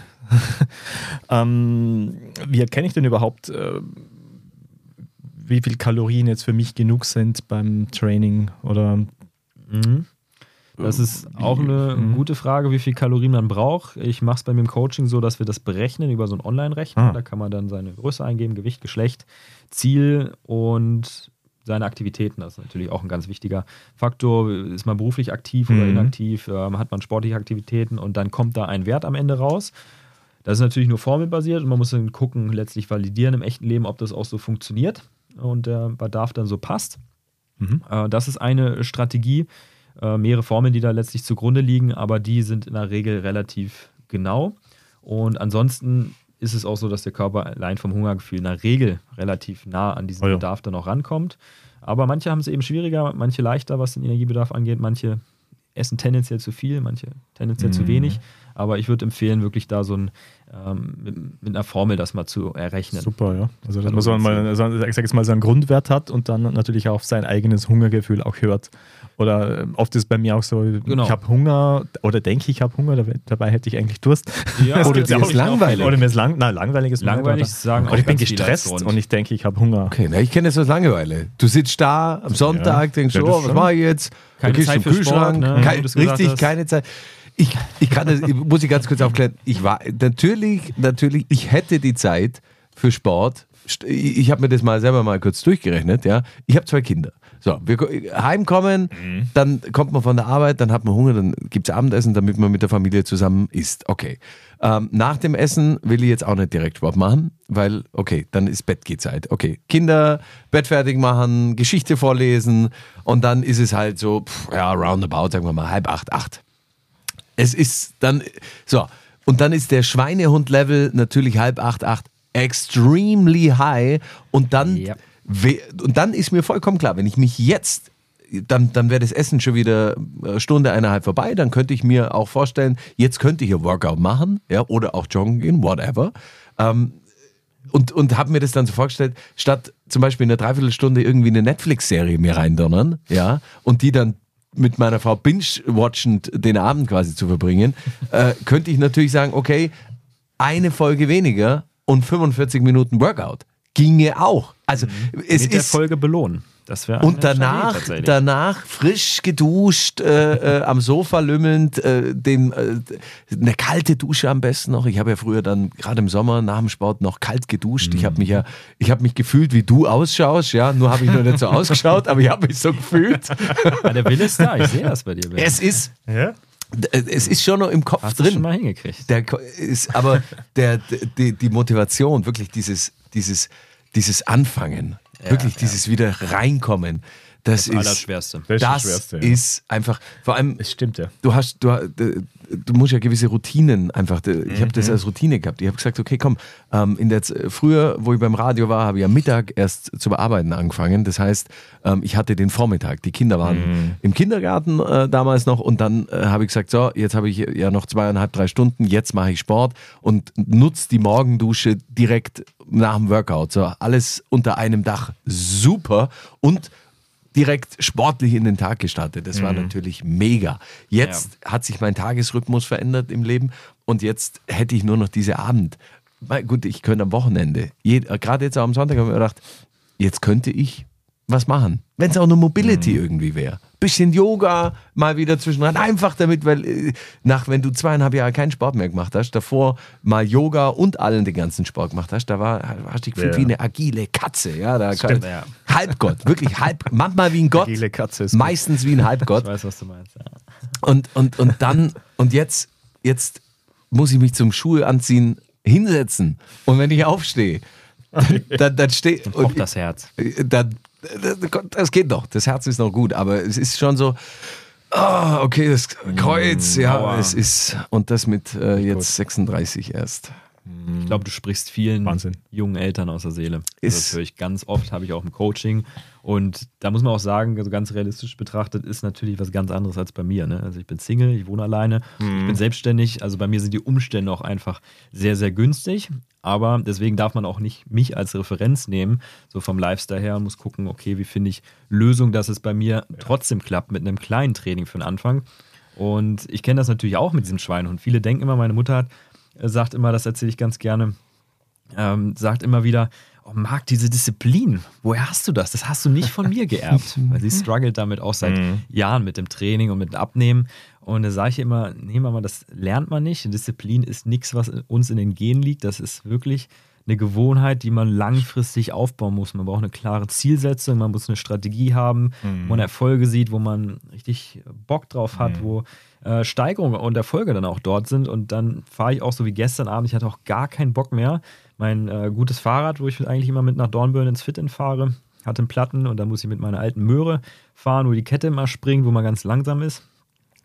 Wie erkenne ich denn überhaupt, wie viel Kalorien jetzt für mich genug sind beim Training? Oder das ist auch eine gute Frage, wie viel Kalorien man braucht. Ich mache es bei mir im Coaching so, dass wir das berechnen über so einen Online-Rechner. Da kann man dann seine Größe eingeben, Gewicht, Geschlecht, Ziel und seine Aktivitäten. Das ist natürlich auch ein ganz wichtiger Faktor. Ist man beruflich aktiv oder inaktiv? Hat man sportliche Aktivitäten? Und dann kommt da ein Wert am Ende raus. Das ist natürlich nur formelbasiert und man muss dann gucken, letztlich validieren im echten Leben, ob das auch so funktioniert und der Bedarf dann so passt. Das ist eine Strategie. Mehrere Formeln, die da letztlich zugrunde liegen, aber die sind in der Regel relativ genau. Und ansonsten ist es auch so, dass der Körper allein vom Hungergefühl in der Regel relativ nah an diesen Bedarf dann auch rankommt. Aber manche haben es eben schwieriger, manche leichter, was den Energiebedarf angeht, manche essen tendenziell zu viel, manche tendenziell zu wenig. Aber ich würde empfehlen, wirklich da so mit einer Formel das mal zu errechnen. Super, ja. Also, dass man mal, ich sag jetzt mal, so einen Grundwert hat und dann natürlich auf sein eigenes Hungergefühl auch hört. Oder oft ist bei mir auch so, ich habe Hunger oder denke ich habe Hunger, dabei hätte ich eigentlich Durst. Ja, oder dir ist langweilig. Oder mir ist langweilig ist langweilig sagen oder ich bin gestresst und ich denke, ich habe Hunger. Okay, ich kenne das als Langeweile. Du sitzt da am Sonntag, denkst was mache ich jetzt? Keine Zeit für Sport, ne? Richtig, keine Zeit. Ich kann das, muss ich ganz kurz aufklären. Ich war natürlich, ich hätte die Zeit für Sport. Ich habe mir das selber mal kurz durchgerechnet. Ja, ich habe 2 Kinder. So, wir heimkommen, dann kommt man von der Arbeit, dann hat man Hunger, dann gibt es Abendessen, damit man mit der Familie zusammen isst. Okay. Nach dem Essen will ich jetzt auch nicht direkt Sport machen, weil, okay, dann ist Bettgehzeit. Okay, Kinder, Bett fertig machen, Geschichte vorlesen und dann ist es halt so, roundabout, sagen wir mal, 7:30, 8. Es ist dann, so, und dann ist der Schweinehund-Level natürlich 7:30, 8 extremely high und dann... Ja. Und dann ist mir vollkommen klar, wenn ich mich jetzt, dann wäre das Essen schon wieder eine Stunde, 1,5 vorbei, dann könnte ich mir auch vorstellen, jetzt könnte ich ein Workout machen, ja, oder auch joggen gehen, whatever. Und habe mir das dann so vorgestellt, statt zum Beispiel in einer Dreiviertelstunde irgendwie eine Netflix-Serie mir reindonnern, ja, und die dann mit meiner Frau binge-watchend den Abend quasi zu verbringen, könnte ich natürlich sagen, okay, eine Folge weniger und 45 Minuten Workout. Ginge auch. Also es mit der ist Folge belohnen. Das wäre und danach frisch geduscht, am Sofa lümmelnd, eine kalte Dusche am besten noch. Ich habe ja früher dann gerade im Sommer nach dem Sport noch kalt geduscht. Ich habe mich gefühlt, wie du ausschaust. Ja, nur habe ich noch nicht so ausgeschaut, aber ich habe mich so gefühlt. Ja, der Wille ist da. Ich sehe das bei dir. Ben. Es ist schon noch im Kopf Hast drin. du schon mal hingekriegt. Aber die Motivation, wirklich dieses Anfangen, wirklich dieses wieder reinkommen, das ist Allerschwerste. Das ist einfach, vor allem, Es stimmt, ja. Du musst ja gewisse Routinen einfach, ich habe das als Routine gehabt. Ich habe gesagt, okay, komm, früher, wo ich beim Radio war, habe ich am Mittag erst zu bearbeiten angefangen. Das heißt, ich hatte den Vormittag. Die Kinder waren im Kindergarten damals noch und dann habe ich gesagt, so, jetzt habe ich ja noch 2,5, 3 Stunden, jetzt mache ich Sport und nutze die Morgendusche direkt nach dem Workout. So, alles unter einem Dach. Super. Und direkt sportlich in den Tag gestartet. Das war natürlich mega. Jetzt hat sich mein Tagesrhythmus verändert im Leben und jetzt hätte ich nur noch diese Abend. Gut, ich könnte am Wochenende, gerade jetzt auch am Sonntag habe ich mir gedacht, jetzt könnte ich was machen. Wenn es auch nur Mobility irgendwie wäre. Bisschen Yoga mal wieder zwischendrin. Einfach damit, weil wenn du 2,5 Jahre keinen Sport mehr gemacht hast, davor mal Yoga und allen den ganzen Sport gemacht hast, hast du dich gefühlt wie eine agile Katze. Ja, Halbgott, wirklich manchmal wie ein Gott, Agile Katze ist meistens wie ein Halbgott. Ich weiß, was du meinst. Ja. Und jetzt muss ich mich zum Schuhe anziehen, hinsetzen. Und wenn ich aufstehe, dann steht... Und pocht das Herz. Das geht noch, das Herz ist noch gut, aber es ist schon so, okay, das Kreuz, es ist, und das mit jetzt 36 erst. Ich glaube, du sprichst vielen Wahnsinn. jungen Eltern aus der Seele. Das höre ich ganz oft, habe ich auch im Coaching. Und da muss man auch sagen, also ganz realistisch betrachtet, ist natürlich was ganz anderes als bei mir. Ne? Also ich bin Single, ich wohne alleine, ich bin selbstständig. Also bei mir sind die Umstände auch einfach sehr, sehr günstig. Aber deswegen darf man auch nicht mich als Referenz nehmen, so vom Lifestyle her, muss gucken, okay, wie finde ich Lösung, dass es bei mir trotzdem klappt mit einem kleinen Training für den Anfang. Und ich kenne das natürlich auch mit diesem Schweinehund. Viele denken immer, meine Mutter sagt immer, das erzähle ich ganz gerne, sagt immer wieder, oh Marc, diese Disziplin, woher hast du das? Das hast du nicht von mir geerbt. Weil sie struggelt damit auch seit Jahren mit dem Training und mit dem Abnehmen. Und da sage ich immer, nee Mama, das lernt man nicht. Disziplin ist nichts, was uns in den Genen liegt. Das ist wirklich eine Gewohnheit, die man langfristig aufbauen muss. Man braucht eine klare Zielsetzung, man muss eine Strategie haben, wo man Erfolge sieht, wo man richtig Bock drauf hat, wo Steigerungen und Erfolge dann auch dort sind. Und dann fahre ich auch so wie gestern Abend, ich hatte auch gar keinen Bock mehr. Mein gutes Fahrrad, wo ich eigentlich immer mit nach Dornbirn ins Fit-In fahre, hatte einen Platten und dann muss ich mit meiner alten Möhre fahren, wo die Kette immer springt, wo man ganz langsam ist.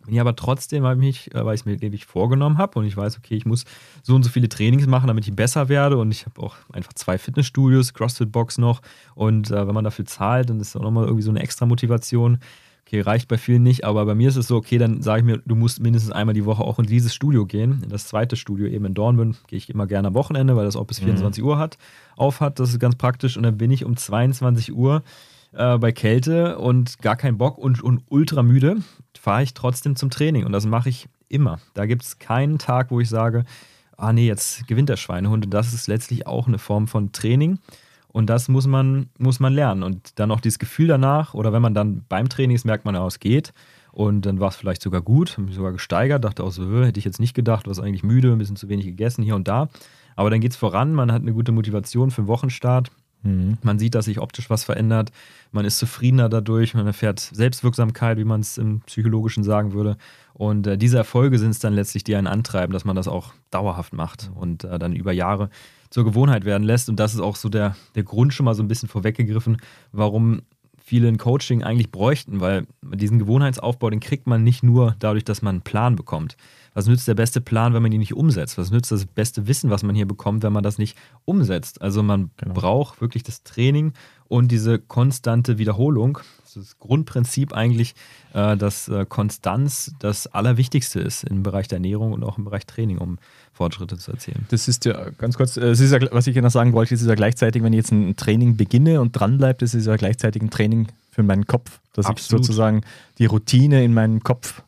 Wenn ich aber trotzdem, weil ich es mir ewig vorgenommen habe und ich weiß, okay, ich muss so und so viele Trainings machen, damit ich besser werde und ich habe auch einfach 2 Fitnessstudios, CrossFit-Box noch und wenn man dafür zahlt, dann ist auch nochmal irgendwie so eine extra Motivation. Okay, reicht bei vielen nicht, aber bei mir ist es so, okay, dann sage ich mir, du musst mindestens einmal die Woche auch in dieses Studio gehen, in das zweite Studio eben in Dornbirn, gehe ich immer gerne am Wochenende, weil das auch bis 24 Uhr auf hat, das ist ganz praktisch und dann bin ich um 22 Uhr bei Kälte und gar keinen Bock und ultra müde, fahre ich trotzdem zum Training und das mache ich immer. Da gibt es keinen Tag, wo ich sage, ah nee, jetzt gewinnt der Schweinehund und das ist letztlich auch eine Form von Training. Und das muss man lernen. Und dann auch dieses Gefühl danach, oder wenn man dann beim Training ist, merkt man, ja, es geht. Und dann war es vielleicht sogar gut, habe mich sogar gesteigert, dachte auch so, hätte ich jetzt nicht gedacht, war eigentlich müde, ein bisschen zu wenig gegessen hier und da. Aber dann geht es voran, man hat eine gute Motivation für den Wochenstart. Man sieht, dass sich optisch was verändert, man ist zufriedener dadurch, man erfährt Selbstwirksamkeit, wie man es im Psychologischen sagen würde. Und diese Erfolge sind es dann letztlich, die einen antreiben, dass man das auch dauerhaft macht und dann über Jahre zur Gewohnheit werden lässt. Und das ist auch so der Grund schon mal so ein bisschen vorweggegriffen, warum viele ein Coaching eigentlich bräuchten, weil diesen Gewohnheitsaufbau, den kriegt man nicht nur dadurch, dass man einen Plan bekommt. Was nützt der beste Plan, wenn man ihn nicht umsetzt? Was nützt das beste Wissen, was man hier bekommt, wenn man das nicht umsetzt? Also man braucht wirklich das Training und diese konstante Wiederholung. Das ist das Grundprinzip eigentlich, dass Konstanz das Allerwichtigste ist im Bereich der Ernährung und auch im Bereich Training, um Fortschritte zu erzielen. Das ist ja ganz kurz, das ist ja, was ich noch sagen wollte, das ist ja gleichzeitig, wenn ich jetzt ein Training beginne und dranbleibe, das ist ja gleichzeitig ein Training für meinen Kopf, dass Absolut. ich sozusagen die Routine in meinem Kopf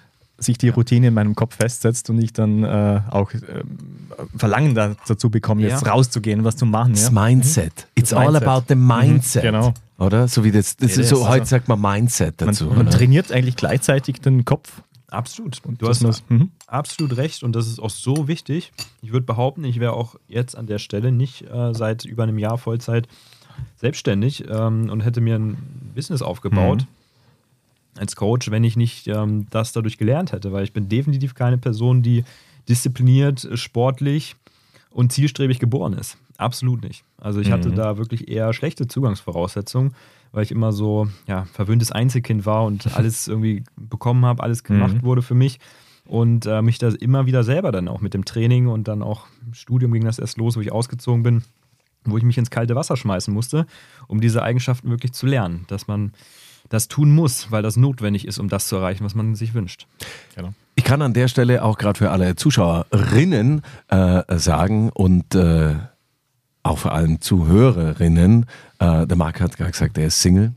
festsetzt und ich dann auch Verlangen dazu bekomme, jetzt rauszugehen, was zu machen. Das Mindset. It's all about the mindset. Genau. Oder? So wie das ist so, heute sagt man Mindset dazu. Man trainiert eigentlich gleichzeitig den Kopf. Absolut. Und Du hast absolut recht und das ist auch so wichtig. Ich würde behaupten, ich wäre auch jetzt an der Stelle nicht seit über einem Jahr Vollzeit selbstständig und hätte mir ein Business aufgebaut als Coach, wenn ich nicht das dadurch gelernt hätte, weil ich bin definitiv keine Person, die diszipliniert, sportlich und zielstrebig geboren ist. Absolut nicht. Also ich hatte da wirklich eher schlechte Zugangsvoraussetzungen, weil ich immer so verwöhntes Einzelkind war und alles irgendwie bekommen habe, alles gemacht wurde für mich und mich da immer wieder selber dann auch mit dem Training und dann auch im Studium ging das erst los, wo ich ausgezogen bin, wo ich mich ins kalte Wasser schmeißen musste, um diese Eigenschaften wirklich zu lernen, dass man das tun muss, weil das notwendig ist, um das zu erreichen, was man sich wünscht. Genau. Ich kann an der Stelle auch gerade für alle Zuschauerinnen sagen und auch vor allem Zuhörerinnen, der Marc hat gerade gesagt, er ist Single.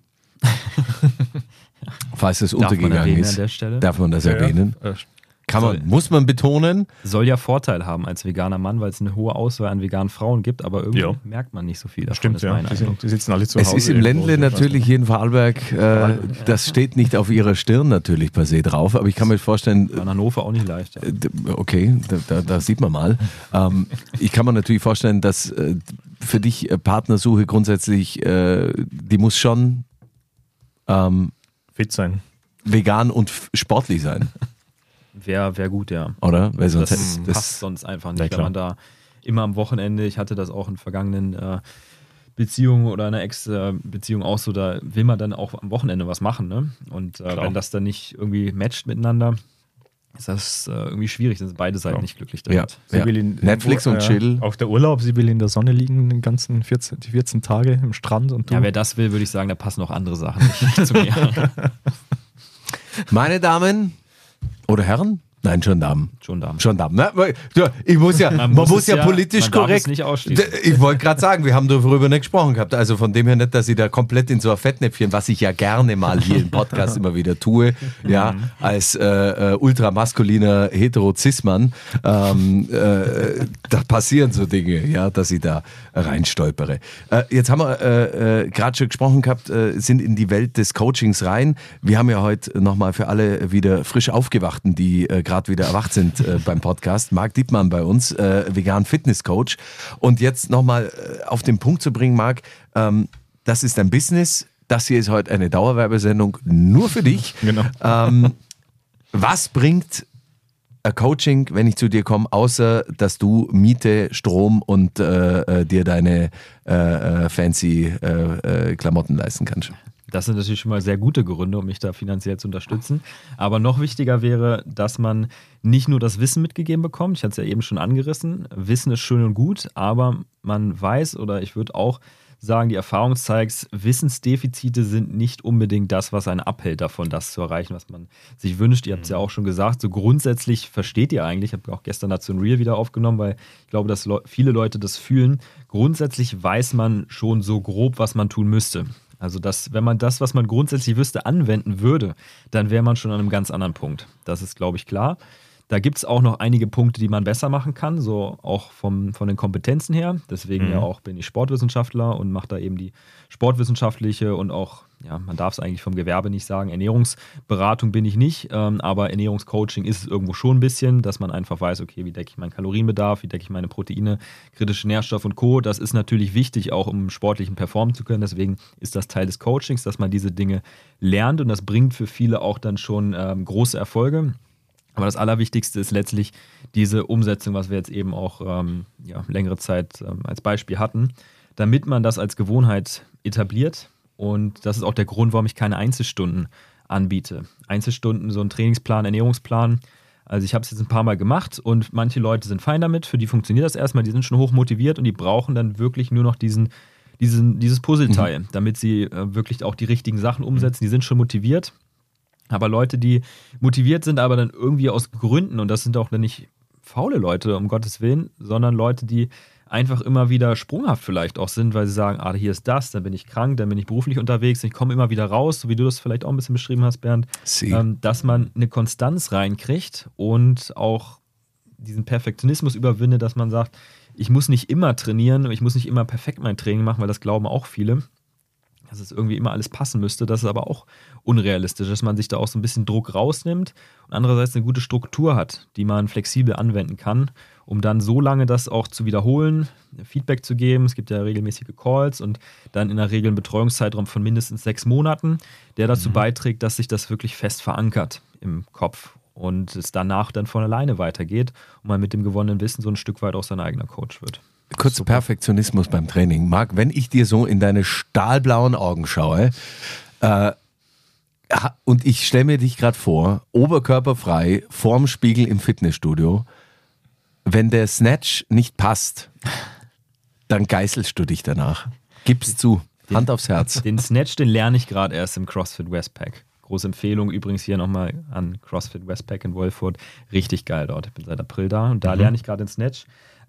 Falls es untergegangen ist, an der Stelle? darf man das erwähnen. Muss man betonen. Soll ja Vorteil haben als veganer Mann, weil es eine hohe Auswahl an veganen Frauen gibt, aber irgendwie merkt man nicht so viel davon. Stimmt, ja. Die sitzen alle zu Hause. Es ist im Ländle natürlich hier in Vorarlberg, das steht nicht auf ihrer Stirn natürlich per se drauf, aber ich kann mir vorstellen... In Hannover auch nicht leicht. Ja. Okay, da sieht man mal. Ich kann mir natürlich vorstellen, dass für dich Partnersuche grundsätzlich, die muss schon fit sein. Vegan und sportlich sein. Wäre gut, ja. Oder? Weil sonst das passt sonst einfach nicht, wenn man da immer am Wochenende, ich hatte das auch in vergangenen Beziehungen oder einer Ex-Beziehung auch so, da will man dann auch am Wochenende was machen, ne? Und wenn das dann nicht irgendwie matcht miteinander, ist das irgendwie schwierig, dann sind beide Seiten nicht glücklich damit. Ja. Will Netflix und Chill. Auch der Urlaub, sie will in der Sonne liegen, die 14 Tage im Strand. Und wer das will, würde ich sagen, da passen auch andere Sachen nicht zu mir. Meine Damen oder Herren? Nein, schon Damen. Schon Damen. Na, ich muss ja, man muss ja politisch korrekt. Nicht ausschließen. Ich wollte gerade sagen, wir haben darüber nicht gesprochen gehabt. Also von dem her nicht, dass ich da komplett in so ein Fettnäpfchen, was ich ja gerne mal hier im Podcast immer wieder tue, ja, als ultramaskuliner Hetero-Cis-Mann, da passieren so Dinge, ja, dass ich da reinstolpere. Jetzt haben wir gerade schon gesprochen gehabt, sind in die Welt des Coachings rein. Wir haben ja heute nochmal für alle wieder frisch Aufgewachten, die gerade wieder erwacht sind beim Podcast. Marc Diepmann bei uns, vegan Fitness-Coach. Und jetzt nochmal auf den Punkt zu bringen, Marc, das ist ein Business. Das hier ist heute eine Dauerwerbesendung nur für dich. Genau. Was bringt ein Coaching, wenn ich zu dir komme, außer dass du Miete, Strom und dir deine fancy Klamotten leisten kannst? Das sind natürlich schon mal sehr gute Gründe, um mich da finanziell zu unterstützen. Aber noch wichtiger wäre, dass man nicht nur das Wissen mitgegeben bekommt. Ich hatte es ja eben schon angerissen. Wissen ist schön und gut, aber man weiß, oder ich würde auch sagen, die Erfahrung zeigt, Wissensdefizite sind nicht unbedingt das, was einen abhält davon, das zu erreichen, was man sich wünscht. Ihr habt es ja auch schon gesagt, so grundsätzlich versteht ihr eigentlich, ich habe auch gestern dazu ein Reel wieder aufgenommen, weil ich glaube, dass viele Leute das fühlen. Grundsätzlich weiß man schon so grob, was man tun müsste. Also, wenn man das, was man grundsätzlich wüsste, anwenden würde, dann wäre man schon an einem ganz anderen Punkt. Das ist, glaube ich, klar. Da gibt es auch noch einige Punkte, die man besser machen kann, so auch von den Kompetenzen her. Deswegen ja auch bin ich Sportwissenschaftler und mache da eben die sportwissenschaftliche und auch, ja, man darf es eigentlich vom Gewerbe nicht sagen, Ernährungsberatung bin ich nicht, aber Ernährungscoaching ist es irgendwo schon ein bisschen, dass man einfach weiß, okay, wie decke ich meinen Kalorienbedarf, wie decke ich meine Proteine, kritische Nährstoffe und Co. Das ist natürlich wichtig, auch um sportlichen performen zu können. Deswegen ist das Teil des Coachings, dass man diese Dinge lernt und das bringt für viele auch dann schon große Erfolge. Aber das Allerwichtigste ist letztlich diese Umsetzung, was wir jetzt eben auch längere Zeit als Beispiel hatten, damit man das als Gewohnheit etabliert. Und das ist auch der Grund, warum ich keine Einzelstunden anbiete. Einzelstunden, so ein Trainingsplan, Ernährungsplan. Also ich habe es jetzt ein paar Mal gemacht und manche Leute sind fein damit, für die funktioniert das erstmal, die sind schon hoch motiviert und die brauchen dann wirklich nur noch dieses Puzzleteil, damit sie wirklich auch die richtigen Sachen umsetzen. Die sind schon motiviert. Aber Leute, die motiviert sind, aber dann irgendwie aus Gründen, und das sind auch dann nicht faule Leute, um Gottes Willen, sondern Leute, die einfach immer wieder sprunghaft vielleicht auch sind, weil sie sagen, hier ist das, dann bin ich krank, dann bin ich beruflich unterwegs, ich komme immer wieder raus, so wie du das vielleicht auch ein bisschen beschrieben hast, Bernd, dass man eine Konstanz reinkriegt und auch diesen Perfektionismus überwindet, dass man sagt, ich muss nicht immer trainieren, ich muss nicht immer perfekt mein Training machen, weil das glauben auch viele, dass es irgendwie immer alles passen müsste. Das ist aber auch unrealistisch, dass man sich da auch so ein bisschen Druck rausnimmt und andererseits eine gute Struktur hat, die man flexibel anwenden kann, um dann so lange das auch zu wiederholen, Feedback zu geben. Es gibt ja regelmäßige Calls und dann in der Regel einen Betreuungszeitraum von mindestens 6 Monaten, der dazu beiträgt, dass sich das wirklich fest verankert im Kopf und es danach dann von alleine weitergeht und man mit dem gewonnenen Wissen so ein Stück weit auch sein eigener Coach wird. Kurz Perfektionismus beim Training. Marc, wenn ich dir so in deine stahlblauen Augen schaue und ich stelle mir dich gerade vor, oberkörperfrei, vorm Spiegel im Fitnessstudio, wenn der Snatch nicht passt, dann geißelst du dich danach. Gib's zu, Hand aufs Herz. Den Snatch, den lerne ich gerade erst im CrossFit Westpac. Große Empfehlung übrigens hier nochmal an CrossFit Westpac in Wolfurt. Richtig geil dort. Ich bin seit April da und da lerne ich gerade den Snatch.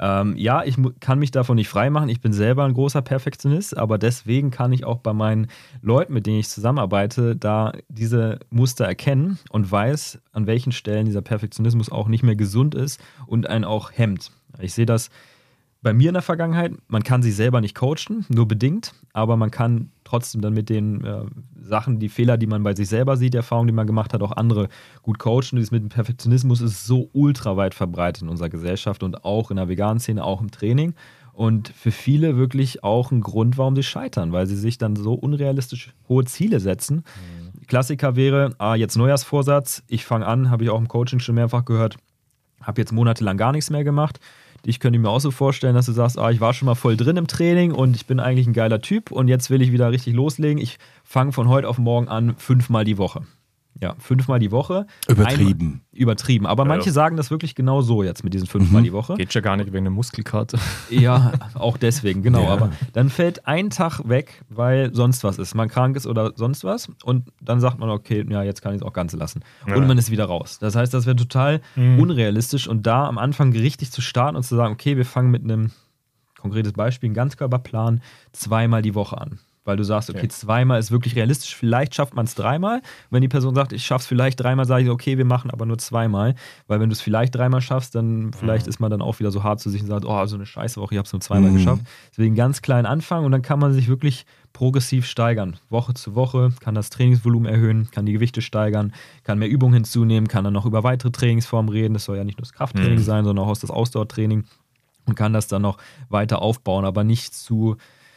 Ich kann mich davon nicht freimachen. Ich bin selber ein großer Perfektionist, aber deswegen kann ich auch bei meinen Leuten, mit denen ich zusammenarbeite, da diese Muster erkennen und weiß, an welchen Stellen dieser Perfektionismus auch nicht mehr gesund ist und einen auch hemmt. Ich sehe das bei mir in der Vergangenheit, man kann sich selber nicht coachen, nur bedingt, aber man kann trotzdem dann mit den Sachen, die Fehler, die man bei sich selber sieht, die Erfahrungen, die man gemacht hat, auch andere gut coachen. Und das mit dem Perfektionismus ist so ultra weit verbreitet in unserer Gesellschaft und auch in der veganen Szene, auch im Training. Und für viele wirklich auch ein Grund, warum sie scheitern, weil sie sich dann so unrealistisch hohe Ziele setzen. Klassiker wäre, jetzt Neujahrsvorsatz, ich fange an, habe ich auch im Coaching schon mehrfach gehört, habe jetzt monatelang gar nichts mehr gemacht. Ich könnte mir auch so vorstellen, dass du sagst, ich war schon mal voll drin im Training und ich bin eigentlich ein geiler Typ und jetzt will ich wieder richtig loslegen. Ich fange von heute auf morgen an 5-mal die Woche. Ja, 5-mal die Woche. Übertrieben. Übertrieben. Aber manche sagen das wirklich genau so jetzt mit diesen 5-mal die Woche. Geht ja gar nicht wegen der Muskelkarte. Ja, auch deswegen, genau. Ja. Aber dann fällt ein Tag weg, weil sonst was ist. Man krank ist oder sonst was. Und dann sagt man, okay, ja, jetzt kann ich es auch ganz lassen. Ja. Und man ist wieder raus. Das heißt, das wäre total unrealistisch. Und da am Anfang richtig zu starten und zu sagen, okay, wir fangen mit einem konkretes Beispiel, einen Ganzkörperplan, 2-mal die Woche an. Weil du sagst, okay, 2-mal ist wirklich realistisch, vielleicht schafft man es 3-mal. Wenn die Person sagt, ich schaffe es vielleicht 3-mal, sage ich, okay, wir machen aber nur 2-mal. Weil wenn du es vielleicht 3-mal schaffst, dann vielleicht ist man dann auch wieder so hart zu sich und sagt, so eine Scheißwoche, ich habe es nur 2-mal geschafft. Deswegen ganz klein anfangen und dann kann man sich wirklich progressiv steigern. Woche zu Woche, kann das Trainingsvolumen erhöhen, kann die Gewichte steigern, kann mehr Übungen hinzunehmen, kann dann noch über weitere Trainingsformen reden. Das soll ja nicht nur das Krafttraining sein, sondern auch das Ausdauertraining und kann das dann noch weiter aufbauen, aber nicht zu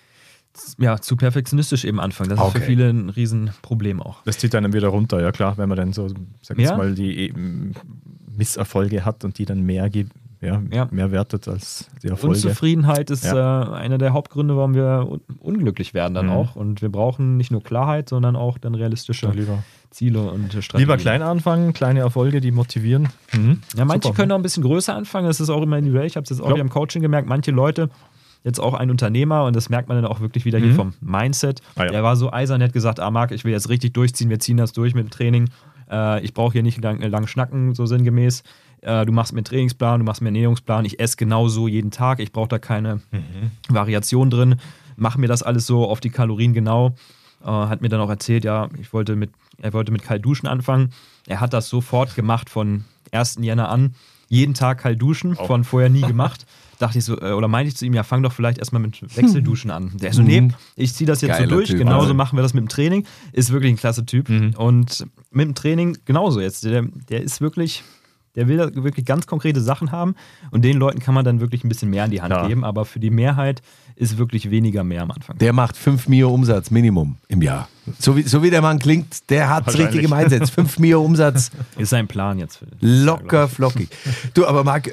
perfektionistisch eben anfangen. Das ist für viele ein Riesenproblem auch. Das zieht dann wieder runter, ja klar, wenn man dann so, sag ich mal, die Misserfolge hat und die dann mehr mehr wertet als die Erfolge. Unzufriedenheit ist einer der Hauptgründe, warum wir unglücklich werden dann auch. Und wir brauchen nicht nur Klarheit, sondern auch dann realistische Ziele und Strategien. Lieber klein anfangen, kleine Erfolge, die motivieren. Ja, manche können auch ein bisschen größer anfangen. Das ist auch immer individuell. Ich habe es jetzt auch wieder im Coaching gemerkt. Manche Leute, jetzt auch ein Unternehmer, und das merkt man dann auch wirklich wieder hier vom Mindset. Der war so eisern, der hat gesagt, Marc, ich will jetzt richtig durchziehen, wir ziehen das durch mit dem Training. Ich brauche hier nicht lang schnacken, so sinngemäß. Du machst mir einen Trainingsplan, du machst mir einen Ernährungsplan, ich esse genauso jeden Tag, ich brauche da keine Variation drin, mach mir das alles so auf die Kalorien genau. Hat mir dann auch erzählt, er wollte mit kalt duschen anfangen. Er hat das sofort gemacht von 1. Jänner an, jeden Tag kalt duschen, von vorher nie gemacht. Dachte ich so, oder meinte ich zu ihm, fang doch vielleicht erstmal mit Wechselduschen an. Der so, nee, ich ziehe das jetzt so durch, genauso machen wir das mit dem Training. Ist wirklich ein klasse Typ. Und mit dem Training genauso jetzt. Der ist wirklich, der will wirklich ganz konkrete Sachen haben, und den Leuten kann man dann wirklich ein bisschen mehr in die Hand geben, aber für die Mehrheit ist wirklich weniger mehr am Anfang. Der macht 5 Mio Umsatz Minimum im Jahr. So wie der Mann klingt, der hat das richtige Mindset. 5 Mio Umsatz. Ist sein Plan jetzt. Locker flockig. Du, aber Marc,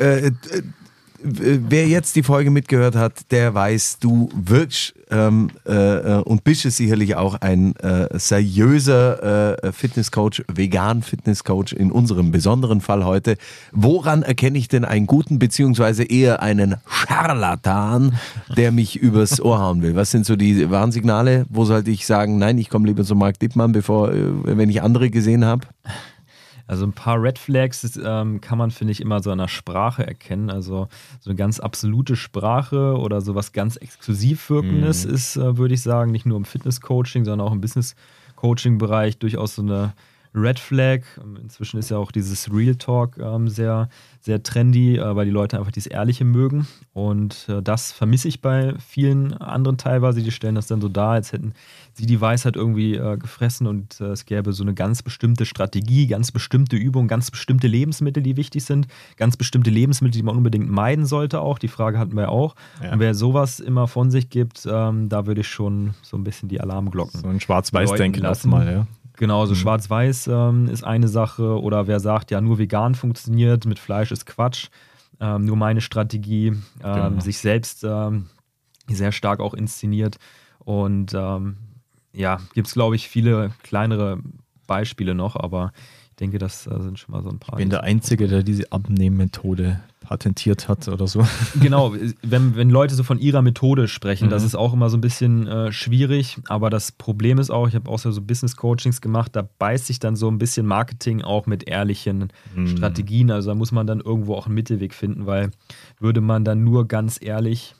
wer jetzt die Folge mitgehört hat, der weiß, du wirkst und bist es sicherlich auch ein seriöser Fitnesscoach, vegan Fitnesscoach in unserem besonderen Fall heute. Woran erkenne ich denn einen guten beziehungsweise eher einen Scharlatan, der mich übers Ohr hauen will? Was sind so die Warnsignale? Wo sollte ich sagen, nein, ich komme lieber zu Marc Dittmann, wenn ich andere gesehen habe? Also ein paar Red Flags kann man, finde ich, immer so an der Sprache erkennen. Also so eine ganz absolute Sprache oder so was ganz exklusiv wirkendes ist, würde ich sagen, nicht nur im Fitness-Coaching, sondern auch im Business-Coaching-Bereich durchaus so eine Red Flag. Inzwischen ist ja auch dieses Real Talk sehr, sehr trendy, weil die Leute einfach dieses Ehrliche mögen. Und das vermisse ich bei vielen anderen teilweise. Die stellen das dann so dar, als hätten sie die Weisheit irgendwie gefressen, und es gäbe so eine ganz bestimmte Strategie, ganz bestimmte Übungen, ganz bestimmte Lebensmittel, die wichtig sind, ganz bestimmte Lebensmittel, die man unbedingt meiden sollte auch. Die Frage hatten wir auch. Ja. Und wer sowas immer von sich gibt, da würde ich schon so ein bisschen die Alarmglocken. So ein Schwarz-Weiß-Denken erstmal, ja. Genau, so Schwarz-Weiß ist eine Sache. Oder wer sagt, ja, nur vegan funktioniert, mit Fleisch ist Quatsch. Nur meine Strategie, sich selbst sehr stark auch inszeniert. Und gibt es, glaube ich, viele kleinere Beispiele noch, aber ich denke, das sind schon mal so ein paar. Ich bin der Einzige, der diese Abnehmmethode patentiert hat oder so. Genau, wenn Leute so von ihrer Methode sprechen, das ist auch immer so ein bisschen schwierig, aber das Problem ist auch, ich habe auch so Business-Coachings gemacht, da beißt sich dann so ein bisschen Marketing auch mit ehrlichen Strategien, also da muss man dann irgendwo auch einen Mittelweg finden, weil würde man dann nur ganz ehrlich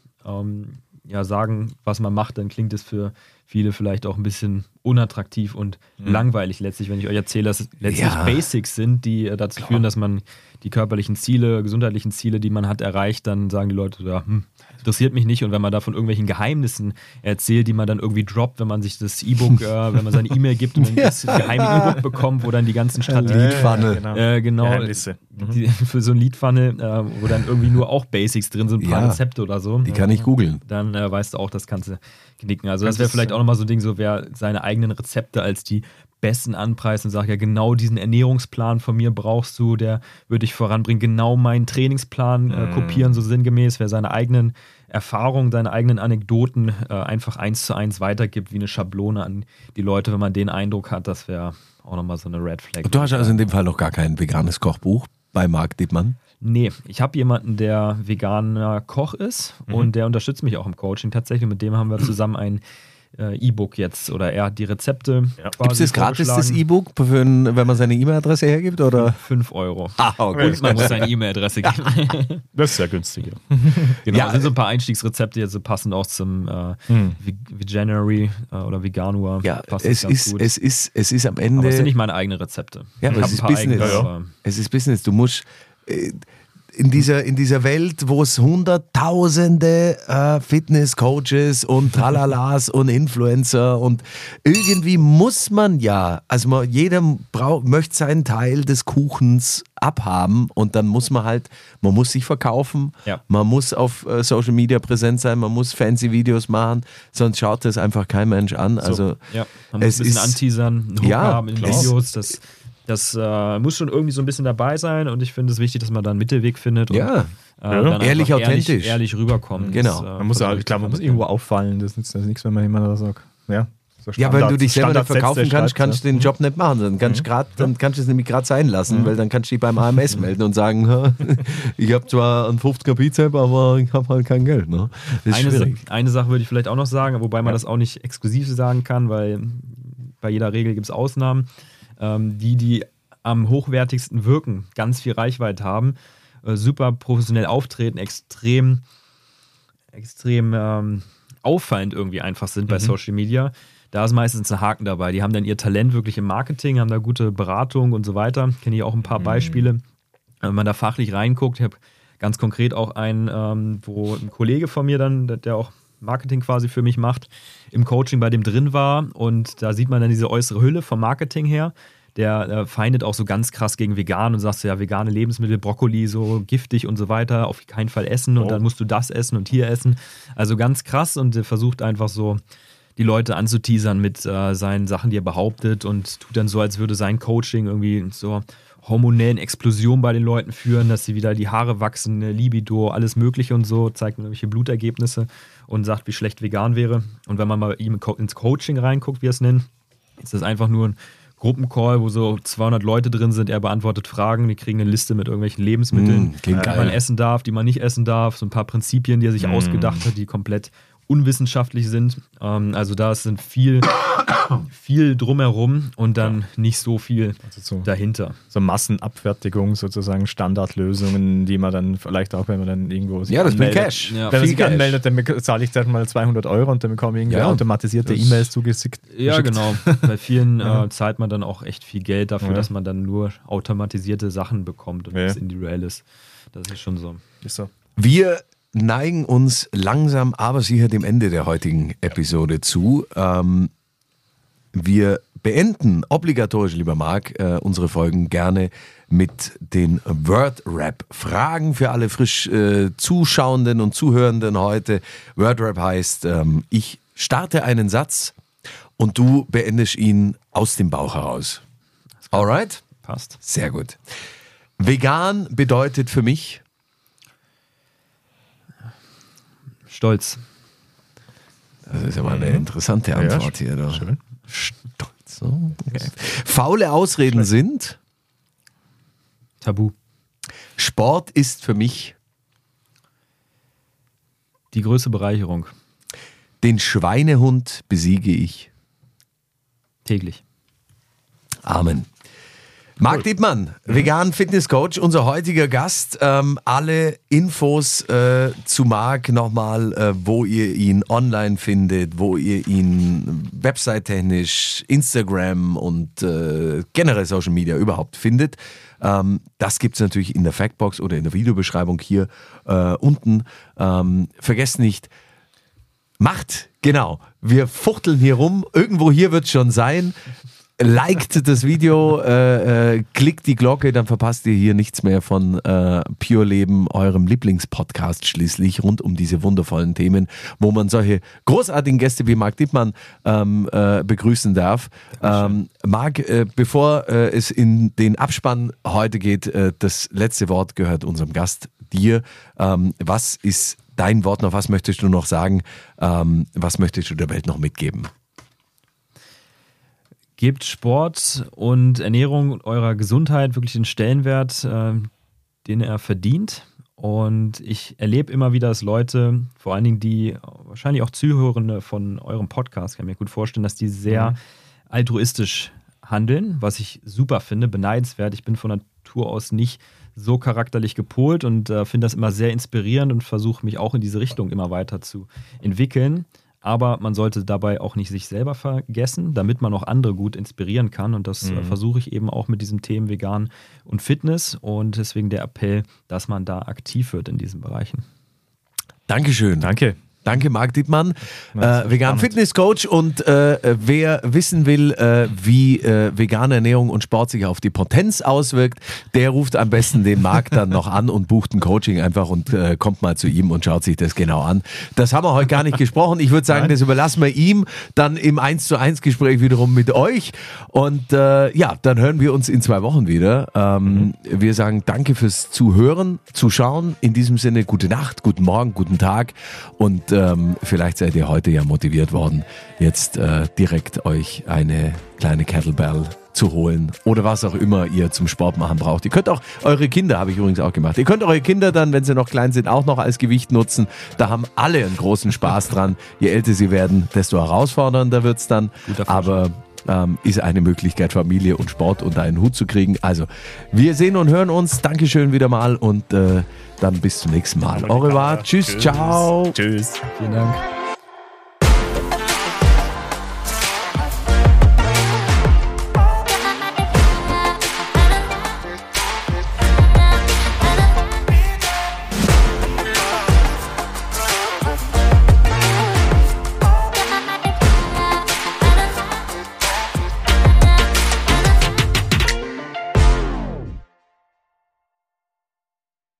sagen, was man macht, dann klingt es für viele vielleicht auch ein bisschen unattraktiv und langweilig letztlich, wenn ich euch erzähle, dass es letztlich Basics sind, die dazu führen, dass man die körperlichen Ziele, gesundheitlichen Ziele, die man hat, erreicht, dann sagen die Leute, interessiert mich nicht. Und wenn man da von irgendwelchen Geheimnissen erzählt, die man dann irgendwie droppt, wenn man sich das E-Book, wenn man seine E-Mail gibt und dann das geheime E-Book bekommt, wo dann die ganzen Strategien... Lead-Funnel. Genau. Geheimnisse. Für so ein Lead-Funnel, wo dann irgendwie nur auch Basics drin sind, ein paar Rezepte oder so. Die kann ich googeln. Dann weißt du auch, das kannst du knicken. Also das wäre vielleicht auch nochmal so ein Ding, so wer seine eigenen Rezepte als die besten anpreist und sagt, ja genau diesen Ernährungsplan von mir brauchst du, der würde dich voranbringen, genau meinen Trainingsplan kopieren, so sinngemäß, wer seine eigenen Erfahrungen, seine eigenen Anekdoten einfach 1:1 weitergibt, wie eine Schablone an die Leute, wenn man den Eindruck hat, das wäre auch nochmal so eine Red Flag. Du hast also in dem Fall noch gar kein veganes Kochbuch bei Marc Dittmann? Nee, ich habe jemanden, der veganer Koch ist und der unterstützt mich auch im Coaching tatsächlich. Mit dem haben wir zusammen ein E-Book jetzt, oder er hat die Rezepte. Gibt es das gratis, das E-Book, wenn man seine E-Mail-Adresse hergibt? Oder? 5 €. Okay. Und man muss seine E-Mail-Adresse geben. Das ist ja günstiger. Genau, das sind so ein paar Einstiegsrezepte, jetzt so passend auch zum Veganuary oder Veganua. Ja, es ist am Ende... Aber es sind nicht meine eigenen Rezepte. Ja, aber es ist Business. Es ist Business. Du musst... In dieser Welt, wo es hunderttausende Fitnesscoaches und Tralalas und Influencer und irgendwie muss man jeder möchte seinen Teil des Kuchens abhaben und dann muss man muss sich verkaufen, man muss auf Social Media präsent sein, man muss fancy Videos machen, sonst schaut das einfach kein Mensch an. Also man muss ein bisschen anteasern, einen Hook haben in Videos, das muss schon irgendwie so ein bisschen dabei sein und ich finde es wichtig, dass man da einen Mittelweg findet. Und, dann Ehrlich, einfach authentisch. ehrlich rüberkommen. Genau. Man muss ja, klar, man muss irgendwo auffallen. Das nützt nichts, wenn man immer sagt, ja. So Ja, wenn du dich selber nicht verkaufen Standardsätze kannst, schreibt, kannst du den Job nicht machen. Dann kannst du es nämlich gerade sein lassen, weil dann kannst du dich beim AMS melden und sagen, ich habe zwar einen 50er Bizep, aber ich habe halt kein Geld. Ne? Das ist schwierig. Eine Sache würde ich vielleicht auch noch sagen, wobei man das auch nicht exklusiv sagen kann, weil bei jeder Regel gibt es Ausnahmen. Die am hochwertigsten wirken, ganz viel Reichweite haben, super professionell auftreten, extrem auffallend irgendwie einfach sind bei Social Media. Da ist meistens ein Haken dabei. Die haben dann ihr Talent wirklich im Marketing, haben da gute Beratung und so weiter. Kenne ich auch ein paar Beispiele. Wenn man da fachlich reinguckt, ich habe ganz konkret auch einen, wo ein Kollege von mir dann, der auch Marketing quasi für mich macht, im Coaching bei dem drin war. Und da sieht man dann diese äußere Hülle vom Marketing her. Der feindet auch so ganz krass gegen vegan und sagt so, ja, vegane Lebensmittel, Brokkoli, so giftig und so weiter, auf keinen Fall essen und dann musst du das essen und hier essen. Also ganz krass und der versucht einfach so, die Leute anzuteasern mit seinen Sachen, die er behauptet und tut dann so, als würde sein Coaching irgendwie so hormonellen Explosionen bei den Leuten führen, dass sie wieder die Haare wachsen, Libido, alles mögliche und so, zeigt mir irgendwelche Blutergebnisse und sagt, wie schlecht vegan wäre. Und wenn man mal ihm ins Coaching reinguckt, wie er es nennt, ist das einfach nur ein Gruppencall, wo so 200 Leute drin sind, er beantwortet Fragen, die kriegen eine Liste mit irgendwelchen Lebensmitteln, die man essen darf, die man nicht essen darf, so ein paar Prinzipien, die er sich ausgedacht hat, die komplett unwissenschaftlich sind. Also da sind viel drumherum und dann nicht so viel dahinter. So Massenabfertigung, sozusagen Standardlösungen, die man dann vielleicht auch, wenn man dann irgendwo sich das anmeldet. mit Cash. Ja. Wenn man sich Cash. anmeldet, dann zahle ich mal 200 € und dann bekomme ich irgendwie automatisierte E-Mails zugeschickt. Ja, genau. Bei vielen zahlt man dann auch echt viel Geld dafür, dass man dann nur automatisierte Sachen bekommt und was Individuelles. Das ist schon so. Ist so. Wir neigen uns langsam, aber sicher dem Ende der heutigen Episode zu. Wir beenden obligatorisch, lieber Marc, unsere Folgen gerne mit den Word-Rap-Fragen für alle frisch Zuschauenden und Zuhörenden heute. Word-Rap heißt, ich starte einen Satz und du beendest ihn aus dem Bauch heraus. Alright? Passt. Sehr gut. Vegan bedeutet für mich... Stolz. Das ist ja mal eine interessante Antwort hier. Doch. Schön. Stolz. Okay. Faule Ausreden sind... Tabu. Sport ist für mich... Die größte Bereicherung. Den Schweinehund besiege ich. Täglich. Amen. Marc Diepmann, Vegan Fitness Coach, unser heutiger Gast. Alle Infos zu Marc nochmal, wo ihr ihn online findet, wo ihr ihn website-technisch, Instagram und generell Social Media überhaupt findet. Das gibt es natürlich in der Factbox oder in der Videobeschreibung hier unten. Vergesst nicht, macht, genau, wir fuchteln hier rum, irgendwo hier wird es schon sein. Liked das Video, klickt die Glocke, dann verpasst ihr hier nichts mehr von Pure Leben, eurem Lieblingspodcast schließlich, rund um diese wundervollen Themen, wo man solche großartigen Gäste wie Marc Diepmann begrüßen darf. Marc, bevor es in den Abspann heute geht, das letzte Wort gehört unserem Gast, dir. Was ist dein Wort noch? Was möchtest du noch sagen? Was möchtest du der Welt noch mitgeben? Gebt Sport und Ernährung und eurer Gesundheit wirklich den Stellenwert, den er verdient. Und ich erlebe immer wieder, dass Leute, vor allen Dingen die wahrscheinlich auch Zuhörende von eurem Podcast, kann ich mir gut vorstellen, dass die sehr altruistisch handeln, was ich super finde, beneidenswert. Ich bin von Natur aus nicht so charakterlich gepolt und finde das immer sehr inspirierend und versuche mich auch in diese Richtung immer weiter zu entwickeln. Aber man sollte dabei auch nicht sich selber vergessen, damit man auch andere gut inspirieren kann. Und das versuche ich eben auch mit diesen Themen Vegan und Fitness. Und deswegen der Appell, dass man da aktiv wird in diesen Bereichen. Dankeschön. Danke. Danke, Marc Dittmann, Ja, vegan Fitnesscoach. Und wer wissen will, wie vegane Ernährung und Sport sich auf die Potenz auswirkt, der ruft am besten den Marc dann noch an und bucht ein Coaching einfach und kommt mal zu ihm und schaut sich das genau an. Das haben wir heute gar nicht gesprochen. Ich würde sagen, das überlassen wir ihm dann im 1:1 Gespräch wiederum mit euch. Und dann hören wir uns in 2 Wochen wieder. Wir sagen danke fürs Zuhören, Zuschauen. In diesem Sinne, gute Nacht, guten Morgen, guten Tag und vielleicht seid ihr heute ja motiviert worden, jetzt direkt euch eine kleine Kettlebell zu holen oder was auch immer ihr zum Sport machen braucht. Ihr könnt auch eure Kinder, habe ich übrigens auch gemacht, ihr könnt eure Kinder dann, wenn sie noch klein sind, auch noch als Gewicht nutzen. Da haben alle einen großen Spaß dran. Je älter sie werden, desto herausfordernder wird es dann. Aber ist eine Möglichkeit, Familie und Sport unter einen Hut zu kriegen. Also, wir sehen und hören uns. Dankeschön wieder mal und dann bis zum nächsten Mal. Au revoir. Tschüss. Ciao. Tschüss. Vielen Dank.